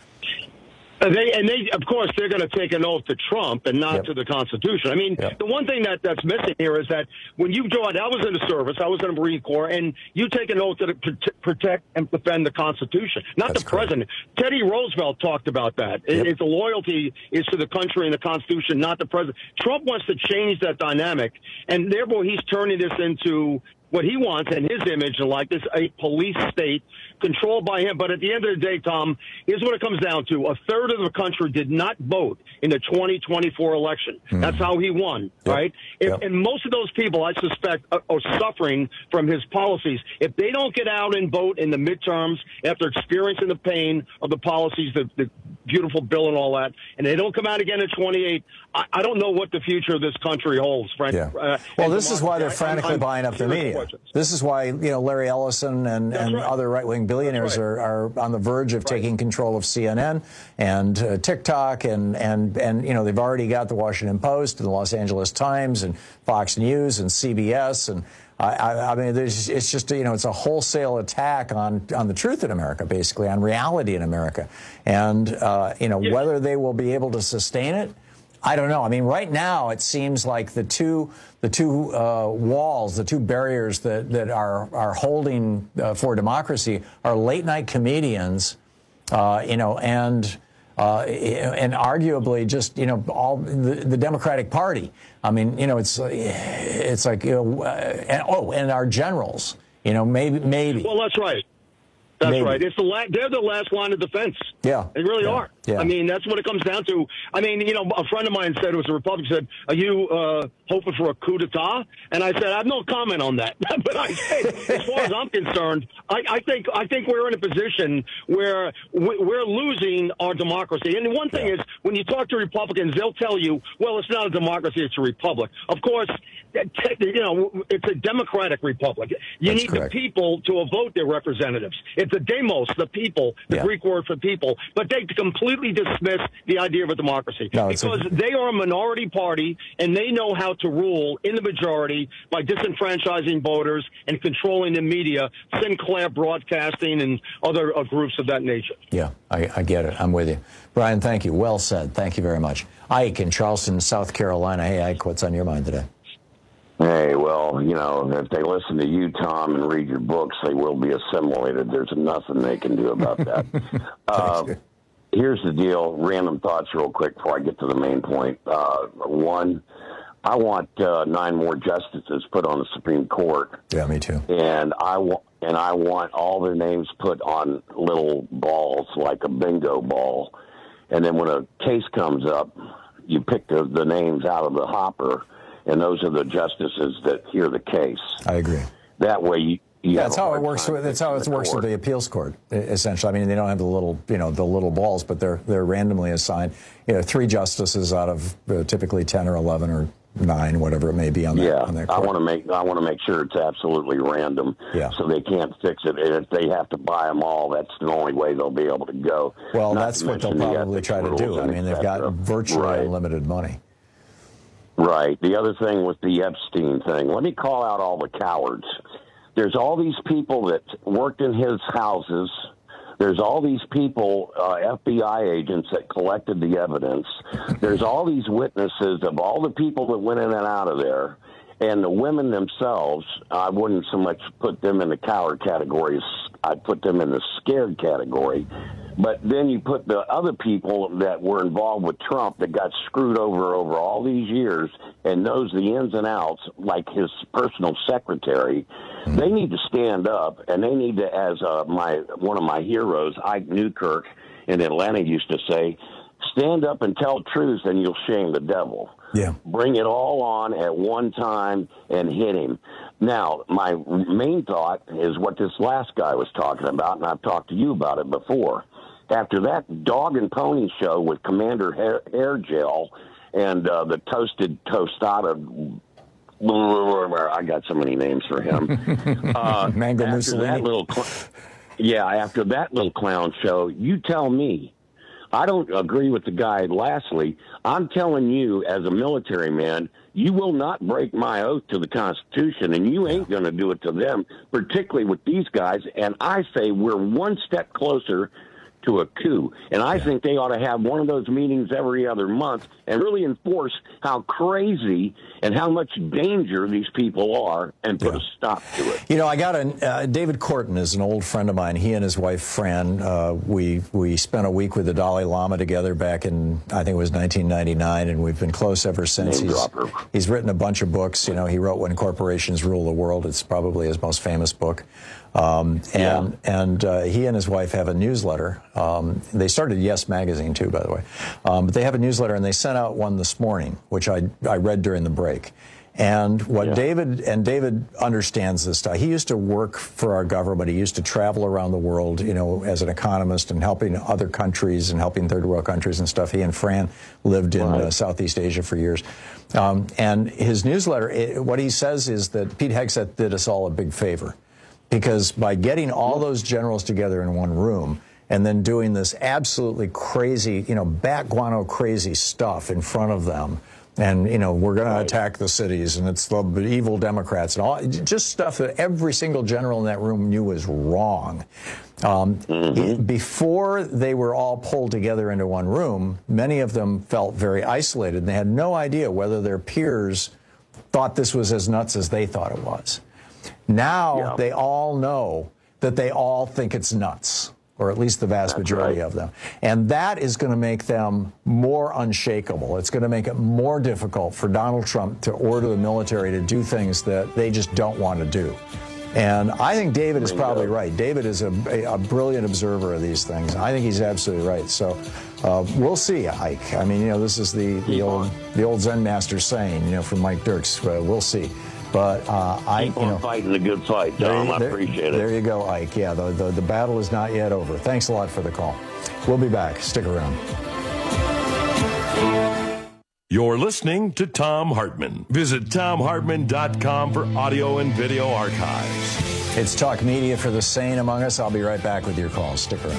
And they, and they, of course, they're going to take an oath to Trump and not Yep. to the Constitution. I mean, Yep. the one thing that, that's missing here is that when you joined, I was in the service, I was in the Marine Corps, and you take an oath to prote- protect and defend the Constitution, not That's the president. Teddy Roosevelt talked about that. Yep. It's the loyalty is to the country and the Constitution, not the president. Trump wants to change that dynamic, and therefore he's turning this into what he wants and his image and like this, a police state controlled by him. But at the end of the day, Tom, here's what it comes down to. A third of the country did not vote in the twenty twenty-four election. Mm. That's how he won, yep. right? If, yep. And most of those people, I suspect, are, are suffering from his policies. If they don't get out and vote in the midterms after experiencing the pain of the policies, the, the beautiful bill and all that, and they don't come out again in twenty-eight, I, I don't know what the future of this country holds, frankly. Yeah. Uh, well, this is why they're I, frantically I'm, buying up the media. Questions. This is why, you know, Larry Ellison and, and right. other right-wing billionaires right. are, are on the verge of right. taking control of C N N and uh, TikTok, and, and, and, you know, they've already got the Washington Post and the Los Angeles Times and Fox News and C B S. And I, I, I mean, there's, it's just, you know, it's a wholesale attack on, on the truth in America, basically, on reality in America. And, uh, you know, yeah. whether they will be able to sustain it, I don't know. I mean, right now it seems like the two the two uh, walls, the two barriers that that are are holding uh, for democracy are late night comedians, uh, you know, and uh, and arguably just you know all the, the Democratic Party. I mean, you know, it's it's like you know, uh, and, oh, and our generals. You know, maybe maybe. Well, that's right. That's Maybe. right. It's the la- they're the last line of defense. Yeah, they really yeah. are. Yeah. I mean, that's what it comes down to. I mean, you know, a friend of mine said, it was a Republican, said, "Are you uh, hoping for a coup d'état?" And I said, "I have no comment on that." But I say, as far as I'm concerned, I, I think I think we're in a position where we're losing our democracy. And the one thing yeah. is, when you talk to Republicans, they'll tell you, "Well, it's not a democracy; it's a republic." Of course, you know, it's a democratic republic. You That's need correct. the people to vote their representatives. It's a demos, the people, the Yeah. Greek word for people. But they completely dismiss the idea of a democracy No, it's because a- they are a minority party and they know how to rule in the majority by disenfranchising voters and controlling the media, Sinclair Broadcasting and other uh, groups of that nature. Yeah, I, I get it. I'm with you. Brian, thank you. Well said. Thank you very much. Ike in Charleston, South Carolina. Hey, Ike, what's on your mind today? Hey, well, you know, if they listen to you, Tom, and read your books, they will be assimilated. There's nothing they can do about that. uh, here's the deal. Random thoughts real quick before I get to the main point. Uh, one, I want uh, nine more justices put on the Supreme Court. Yeah, me too. And I want and I want all their names put on little balls like a bingo ball. And then when a case comes up, you pick the, the names out of the hopper, and those are the justices that hear the case. I agree. That way, you, you yeah, have that's a how hard it works. time With, that's how it fixing works the with the appeals court. Essentially, I mean, they don't have the little, you know, the little balls, but they're they're randomly assigned. You know, three justices out of uh, typically ten or eleven or nine, whatever it may be on that. Yeah, on that I court. want to make I want to make sure it's absolutely random, Yeah. so they can't fix it. And if they have to buy them all, that's the only way they'll be able to go. Well, Not that's to what they'll mention the probably ethics try to rules do. I and mean, they've et got cetera. virtually Right. unlimited money. Right. The other thing with the Epstein thing, let me call out all the cowards. There's all these people that worked in his houses. There's all these people, uh, F B I agents that collected the evidence. There's all these witnesses of all the people that went in and out of there. And the women themselves, I wouldn't so much put them in the coward category. I'd put them in the scared category. But then you put the other people that were involved with Trump that got screwed over over all these years and knows the ins and outs, like his personal secretary. They need to stand up, and they need to, as uh, my one of my heroes, Ike Newkirk in Atlanta used to say, stand up and tell truth, and you'll shame the devil. Yeah. Bring it all on at one time and hit him. Now, my main thought is what this last guy was talking about, and I've talked to you about it before. After that dog and pony show with Commander Hair, Hair Gel and uh, the toasted tostada I got so many names for him. Uh, Mango after Mussolini. That little cl- yeah, after that little clown show, you tell me. I don't agree with the guy. Lastly, I'm telling you, as a military man, you will not break my oath to the Constitution, and you ain't going to do it to them, particularly with these guys. And I say we're one step closer to a coup. And I yeah. think they ought to have one of those meetings every other month and really enforce how crazy and how much danger these people are and put yeah. a stop to it. You know, I got a uh, David Korten is an old friend of mine. He and his wife, Fran, uh, we, we spent a week with the Dalai Lama together back in, I think it was nineteen ninety-nine, and we've been close ever since. He's, he's written a bunch of books. You know, he wrote When Corporations Rule the World. It's probably his most famous book. Um, and yeah. and uh, he and his wife have a newsletter. Um, they started Yes Magazine, too, by the way. Um, but they have a newsletter, and they sent out one this morning, which I, I read during the break. And what yeah. David, and David understands this stuff. He used to work for our government. He used to travel around the world, you know, as an economist and helping other countries and helping third world countries and stuff. He and Fran lived in right. uh, Southeast Asia for years. Um, and his newsletter, it, what he says is that Pete Hegseth did us all a big favor. Because by getting all those generals together in one room and then doing this absolutely crazy, you know, bat guano crazy stuff in front of them, and, you know, we're going right. to attack the cities, and it's the evil Democrats, and all, just stuff that every single general in that room knew was wrong. Um, mm-hmm. Before they were all pulled together into one room, many of them felt very isolated, and they had no idea whether their peers thought this was as nuts as they thought it was. Now yeah. they all know that they all think it's nuts, or at least the vast That's majority right. of them. And that is going to make them more unshakable. It's going to make it more difficult for Donald Trump to order the military to do things that they just don't want to do. And I think David is probably right. David is a, a, a brilliant observer of these things. I think he's absolutely right. So uh, we'll see, Ike. I mean, you know, this is the, the old the old Zen master saying, you know, from Mike Dirks. Uh, we'll see. But uh, I, Keep you know, on fighting the good fight, Tom. I appreciate it. There you go, Ike. Yeah, the, the the battle is not yet over. Thanks a lot for the call. We'll be back. Stick around. You're listening to Thom Hartmann. Visit Thom Hartmann dot com for audio and video archives. It's Talk Media for the sane among us. I'll be right back with your calls. Stick around.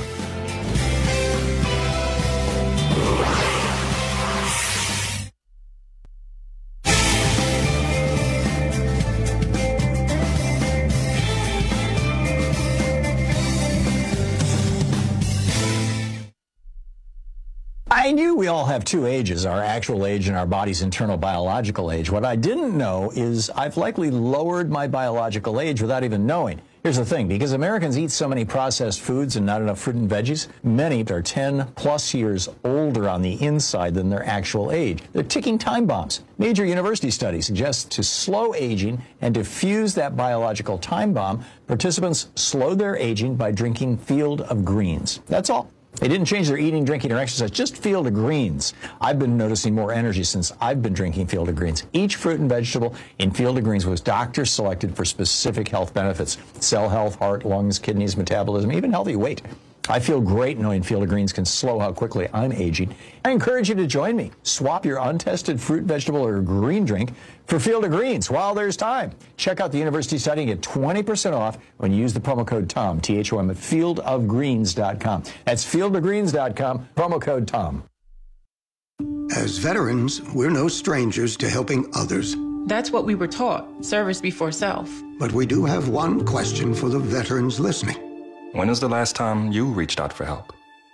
I knew we all have two ages, our actual age and our body's internal biological age. What I didn't know is I've likely lowered my biological age without even knowing. Here's the thing, because Americans eat so many processed foods and not enough fruit and veggies, many are ten plus years older on the inside than their actual age. They're ticking time bombs. Major university studies suggest to slow aging and to fuse that biological time bomb, participants slowed their aging by drinking Field of Greens. That's all. They didn't change their eating, drinking, or exercise, just Field of Greens. I've been noticing more energy since I've been drinking Field of Greens. Each fruit and vegetable in Field of Greens was doctor selected for specific health benefits: cell health, heart, lungs, kidneys, metabolism, even healthy weight. I feel great knowing Field of Greens can slow how quickly I'm aging. I encourage you to join me. Swap your untested fruit, vegetable, or green drink for Field of Greens while there's time. Check out the university study and get twenty percent off when you use the promo code TOM, T H O M, at field of greens dot com. That's field of greens dot com, promo code TOM. As veterans, we're no strangers to helping others. That's what we were taught, service before self. But we do have one question for the veterans listening. When was the last time you reached out for help?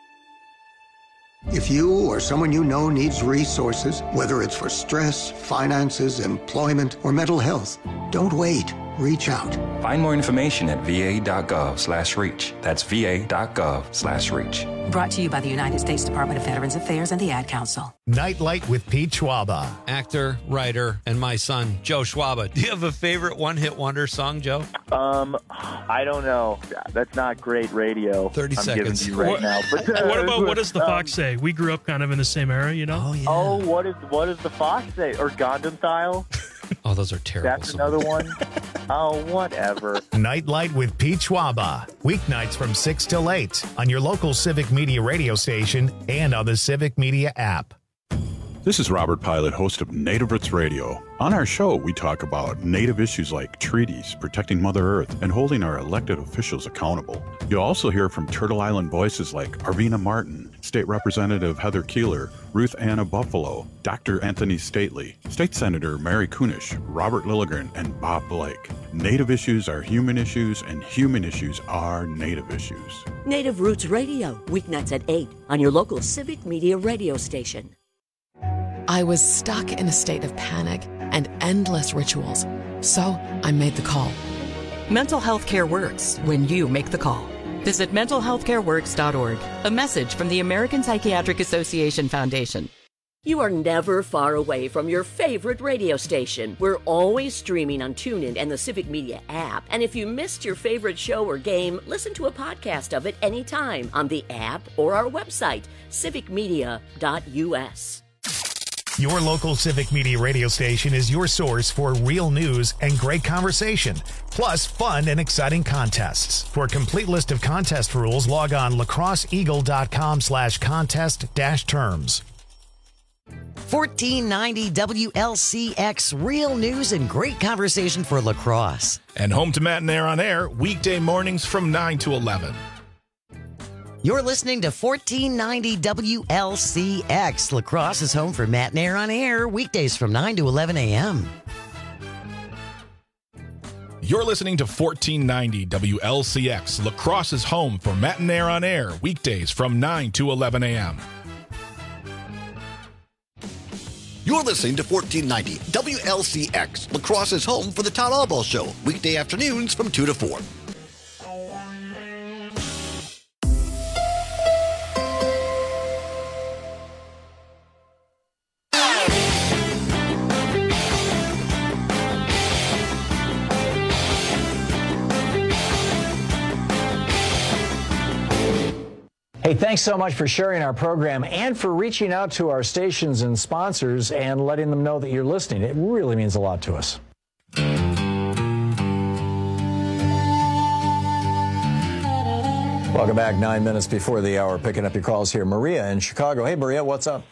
If you or someone you know needs resources, whether it's for stress, finances, employment, or mental health, don't wait. Reach out. Find more information at V A dot gov slash reach. That's V A dot gov slash reach. Brought to you by the United States Department of Veterans Affairs and the Ad Council. Nightlight with Pete Schwaba. Actor, writer, and my son, Joe Schwaba. Do you have a favorite one-hit wonder song, Joe? Um, I don't know. That's not great radio. thirty I'm seconds. Giving you right what, now. But, uh, what about, what does the um, Fox say? We grew up kind of in the same era, you know? Oh, yeah. Oh, what is what does the Fox say? Or Gundam Style? Oh, those are terrible That's songs. another one? Oh, whatever. Nightlight with Pete Schwaba. Weeknights from six till eight on your local Civic Media radio station and on the Civic Media app. This is Robert Pilot, host of Native Roots Radio. On our show, we talk about Native issues like treaties, protecting Mother Earth, and holding our elected officials accountable. You'll also hear from Turtle Island voices like Arvina Martin, State Representative Heather Keeler, Ruth Anna Buffalo, Doctor Anthony Stately, State Senator Mary Kunish, Robert Lilligren, and Bob Blake. Native issues are human issues, and human issues are Native issues. Native Roots Radio, weeknights at eight on your local Civic Media radio station. I was stuck in a state of panic and endless rituals, so I made the call. Mental health care works when you make the call. Visit mental health care works dot org. A message from the American Psychiatric Association Foundation. You are never far away from your favorite radio station. We're always streaming on TuneIn and the Civic Media app. And if you missed your favorite show or game, listen to a podcast of it anytime on the app or our website, civic media dot u s. Your local Civic Media radio station is your source for real news and great conversation, plus fun and exciting contests. For a complete list of contest rules, log on lacrosseeagle.com slash contest dash terms. fourteen ninety W L C X, real news and great conversation for La Crosse. And home to Matt and Air on Air, weekday mornings from nine to eleven. You're listening to fourteen ninety W L C X. La Crosse is home for Matt and Air on Air, weekdays from nine to eleven a.m. You're listening to fourteen ninety W L C X. La Crosse is home for Matt and Air on Air, weekdays from nine to eleven a.m. You're listening to fourteen ninety W L C X. La Crosse is home for the Todd Albaugh Show, weekday afternoons from two to four. Hey, thanks so much for sharing our program and for reaching out to our stations and sponsors and letting them know that you're listening. It really means a lot to us. Welcome back. Nine minutes before the hour, picking up your calls here. Maria in Chicago. Hey, Maria, what's up?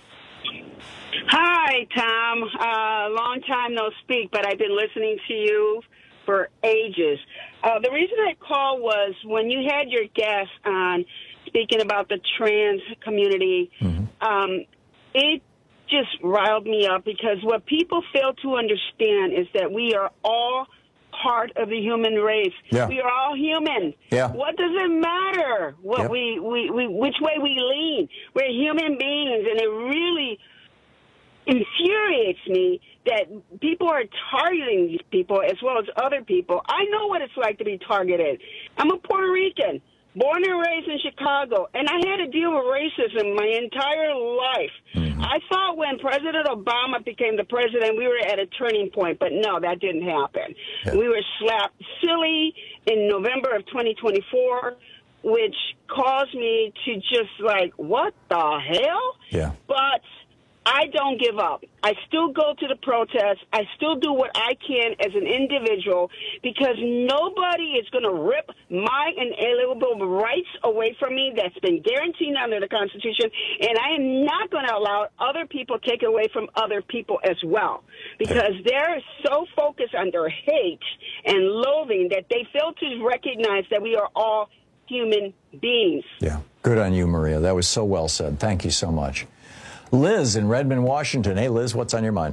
Hi, Tom. Uh, long time no speak, but I've been listening to you for ages. Uh, the reason I called was when you had your guest on speaking about the trans community, mm-hmm. um, it just riled me up because what people fail to understand is that we are all part of the human race. Yeah. We are all human. Yeah. What does it matter what yep. we, we, we, which way we lean? We're human beings, and it really infuriates me that people are targeting these people as well as other people. I know what it's like to be targeted. I'm a Puerto Rican, born and raised in Chicago, and I had to deal with racism my entire life. Mm-hmm. I thought when President Obama became the president, we were at a turning point, but no, that didn't happen. Yeah. We were slapped silly in November of twenty twenty-four, which caused me to just like, what the hell? Yeah. But I don't give up. I still go to the protests. I still do what I can as an individual because nobody is going to rip my inalienable rights away from me that's been guaranteed under the Constitution, and I am not going to allow other people to take it away from other people as well because they're so focused on their hate and loathing that they fail to recognize that we are all human beings. Yeah. Good on you, Maria. That was so well said. Thank you so much. Liz in Redmond, Washington. Hey, Liz, what's on your mind?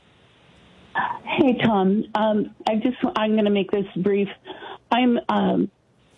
Hey, Tom. Um, I just, I'm going to make this brief. I'm um,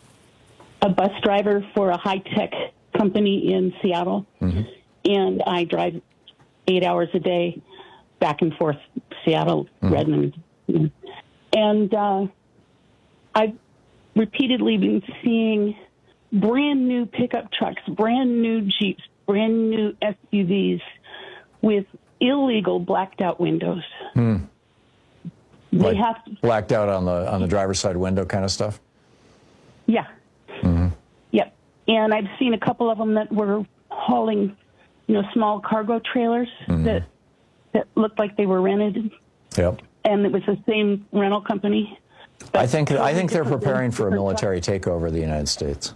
a bus driver for a high-tech company in Seattle, mm-hmm. and I drive eight hours a day back and forth, Seattle, mm-hmm. Redmond. And uh, I've repeatedly been seeing brand new pickup trucks, brand new Jeeps, brand new S U Vs with illegal blacked out windows. Hmm. They like have to, blacked out on the on the driver's side window kind of stuff? Yeah. Mm-hmm. Yep. And I've seen a couple of them that were hauling, you know, small cargo trailers mm-hmm. that that looked like they were rented. Yep. And it was the same rental company. I think I think they're preparing for a military takeover of the United States.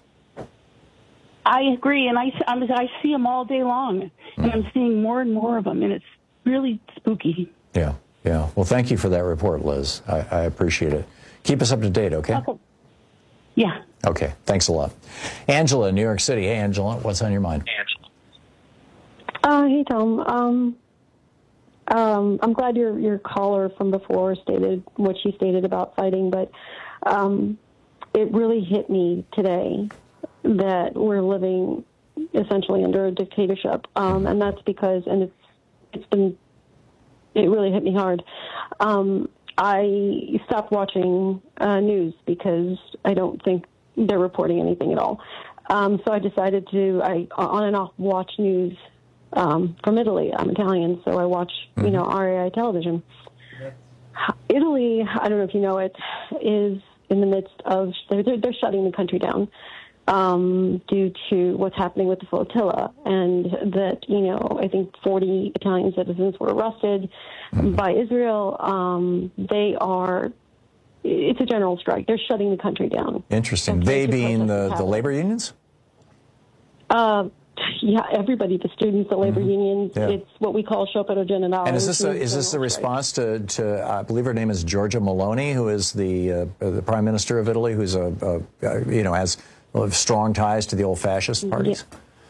I agree, and I, I see them all day long, and I'm seeing more and more of them, and it's really spooky. Yeah, yeah. Well, thank you for that report, Liz. I, I appreciate it. Keep us up to date, okay? Okay. Yeah. Okay, thanks a lot. Angela in New York City. Hey, Angela, what's on your mind? Uh, hey, Tom. Um, um, I'm glad your your caller from before stated what she stated about fighting, but um, it really hit me today that we're living essentially under a dictatorship, um, and that's because, and it's it's been, it really hit me hard. Um, I stopped watching uh, news because I don't think they're reporting anything at all. Um, so I decided to, I on and off watch news um, from Italy. I'm Italian, so I watch, mm-hmm. you know, R A I television. Italy, I don't know if you know it, is in the midst of, they're, they're shutting the country down um, due to what's happening with the flotilla. And that, you know, I think forty Italian citizens were arrested mm-hmm. by Israel. Um, they are, it's a general strike. They're shutting the country down. Interesting. They being the, the labor unions? Uh, yeah, everybody, the students, the labor mm-hmm. unions. Yeah. It's what we call sciopero generale. And is this a, is this the response to, to, I believe her name is Giorgia Meloni, who is the uh, the prime minister of Italy, who's a, a you know has strong ties to the old fascist parties?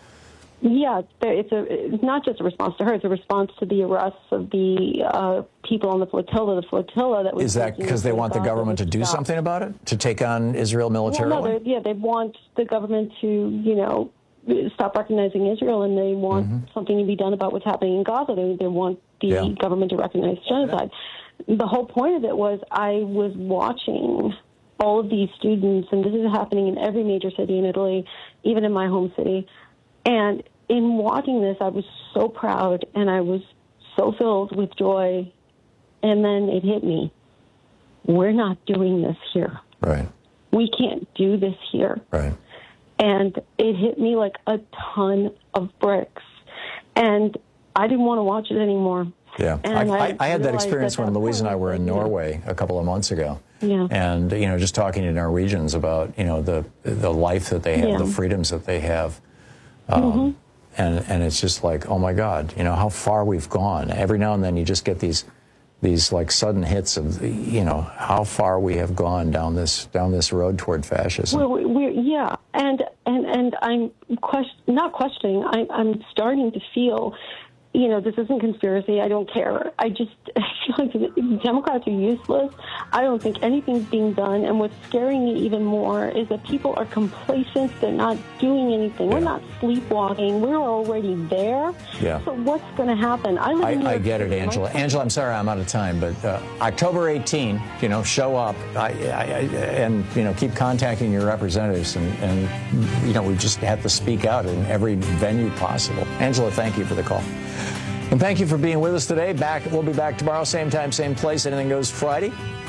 Yeah, yeah it's a it's not just a response to her; it's a response to the arrests of the uh, people on the flotilla. The flotilla that was is that because they want the government to do stop. something about it, to take on Israel militarily? Well, no, yeah, they want the government to you know. stop recognizing Israel, and they want mm-hmm. something to be done about what's happening in Gaza. They, they want the yeah. government to recognize genocide. The whole point of it was I was watching all of these students, and this is happening in every major city in Italy, even in my home city. And in watching this, I was so proud, and I was so filled with joy. And then it hit me. We're not doing this here. Right. We can't do this here. Right. And it hit me like a ton of bricks. And I didn't want to watch it anymore. Yeah. I, I, I had that experience that when Louise and I were in Norway a couple of months ago. Yeah. And, you know, just talking to Norwegians about, you know, the the life that they have, yeah. the freedoms that they have. Um, mm-hmm. and, and it's just like, oh, my God, you know, how far we've gone. Every now and then you just get these these like sudden hits of, you know, how far we have gone down this down this road toward fascism. Well, we're, we're, yeah, and and and I'm question, not questioning. I, I'm starting to feel, you know, this isn't conspiracy. I don't care. I just I feel like the Democrats are useless. I don't think anything's being done. And what's scaring me even more is that people are complacent. They're not doing anything. Yeah. We're not sleepwalking. We're already there. Yeah. So what's going to happen? I, live I, in I get it, Angela. Angela, I'm sorry I'm out of time, but uh, October eighteenth, you know, show up I, I, I, and, you know, keep contacting your representatives. And, and, you know, we just have to speak out in every venue possible. Angela, thank you for the call. And thank you for being with us today. Back, we'll be back tomorrow, same time, same place. Anything Goes Friday.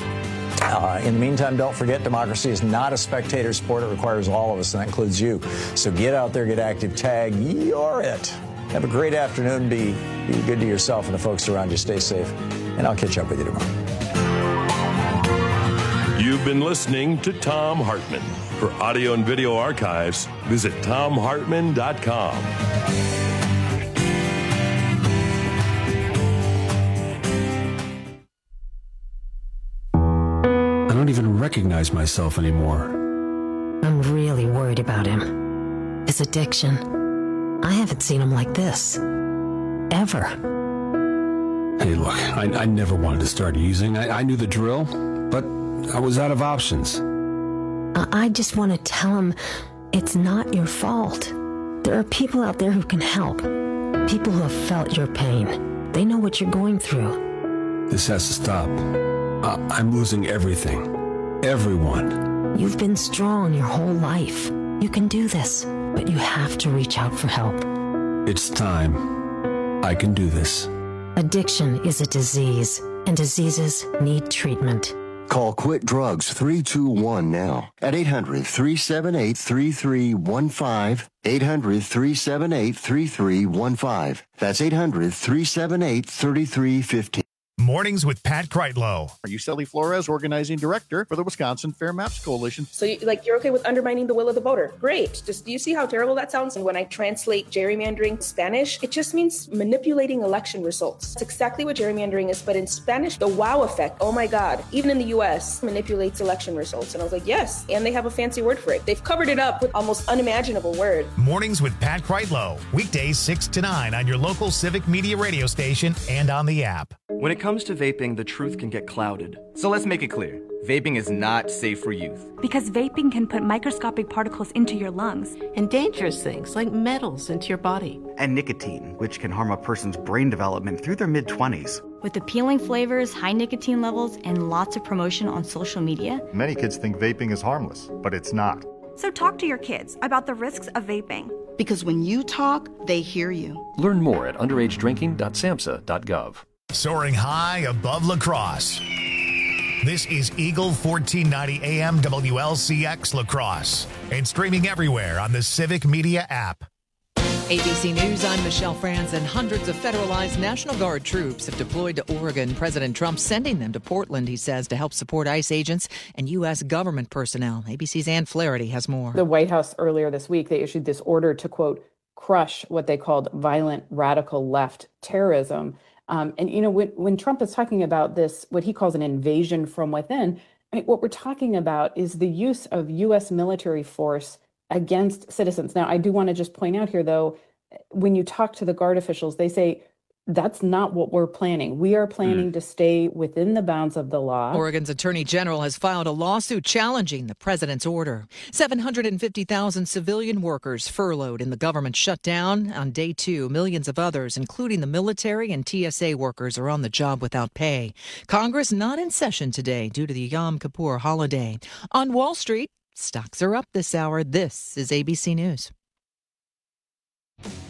Uh, in the meantime, don't forget, democracy is not a spectator sport. It requires all of us, and that includes you. So get out there, get active, tag, you're it. Have a great afternoon. Be, be good to yourself and the folks around you. Stay safe, and I'll catch up with you tomorrow. You've been listening to Thom Hartmann. For audio and video archives, visit tom hartmann dot com. I don't even recognize myself anymore. I'm really worried about him. His addiction. I haven't seen him like this. Ever. Hey, look, I, I never wanted to start using. I, I knew the drill, but I was out of options. I, I just want to tell him it's not your fault. There are people out there who can help. People who have felt your pain. They know what you're going through. This has to stop. Uh, I'm losing everything. Everyone. You've been strong your whole life. You can do this, but you have to reach out for help. It's time. I can do this. Addiction is a disease, and diseases need treatment. Call Quit Drugs three two one now at eight hundred, three seven eight, three three one five, eight hundred, three seven eight, three three one five. That's eight hundred, three seven eight, three three one five. Mornings with Pat Kreitlow. Yuseli Flores, organizing director for the Wisconsin Fair Maps Coalition. So, you, like, you're okay with undermining the will of the voter. Great. Just, do you see how terrible that sounds? And when I translate gerrymandering Spanish, it just means manipulating election results. It's exactly what gerrymandering is, but in Spanish, the wow effect, oh my God, even in the U S, manipulates election results. And I was like, yes, and they have a fancy word for it. They've covered it up with almost unimaginable word. Mornings with Pat Kreitlow. Weekdays six to nine on your local Civic Media radio station and on the app. When it comes to vaping, the truth can get clouded. So let's make it clear. Vaping is not safe for youth. Because vaping can put microscopic particles into your lungs. And dangerous things like metals into your body. And nicotine, which can harm a person's brain development through their mid-twenties. With appealing flavors, high nicotine levels, and lots of promotion on social media. Many kids think vaping is harmless, but it's not. So talk to your kids about the risks of vaping. Because when you talk, they hear you. Learn more at underage drinking dot samhsa dot gov. Soaring high above La Crosse. This is Eagle fourteen ninety A M W L C X La Crosse and streaming everywhere on the Civic Media app. A B C News, I'm Michelle Franzen. Hundreds of federalized National Guard troops have deployed to Oregon. President Trump sending them to Portland, he says, to help support ICE agents and U S government personnel. A B C's Ann Flaherty has more. The White House earlier this week, they issued this order to, quote, crush what they called violent radical left terrorism. Um, and, you know, when, when Trump is talking about this, what he calls an invasion from within, I mean, what we're talking about is the use of U S military force against citizens. Now, I do want to just point out here, though, when you talk to the Guard officials, they say that's not what we're planning. We are planning mm. to stay within the bounds of the law. Oregon's Attorney General has filed a lawsuit challenging the president's order. seven hundred fifty thousand civilian workers furloughed in the government shutdown. On day two, millions of others, including the military and T S A workers, are on the job without pay. Congress not in session today due to the Yom Kippur holiday. On Wall Street, stocks are up this hour. This is A B C News.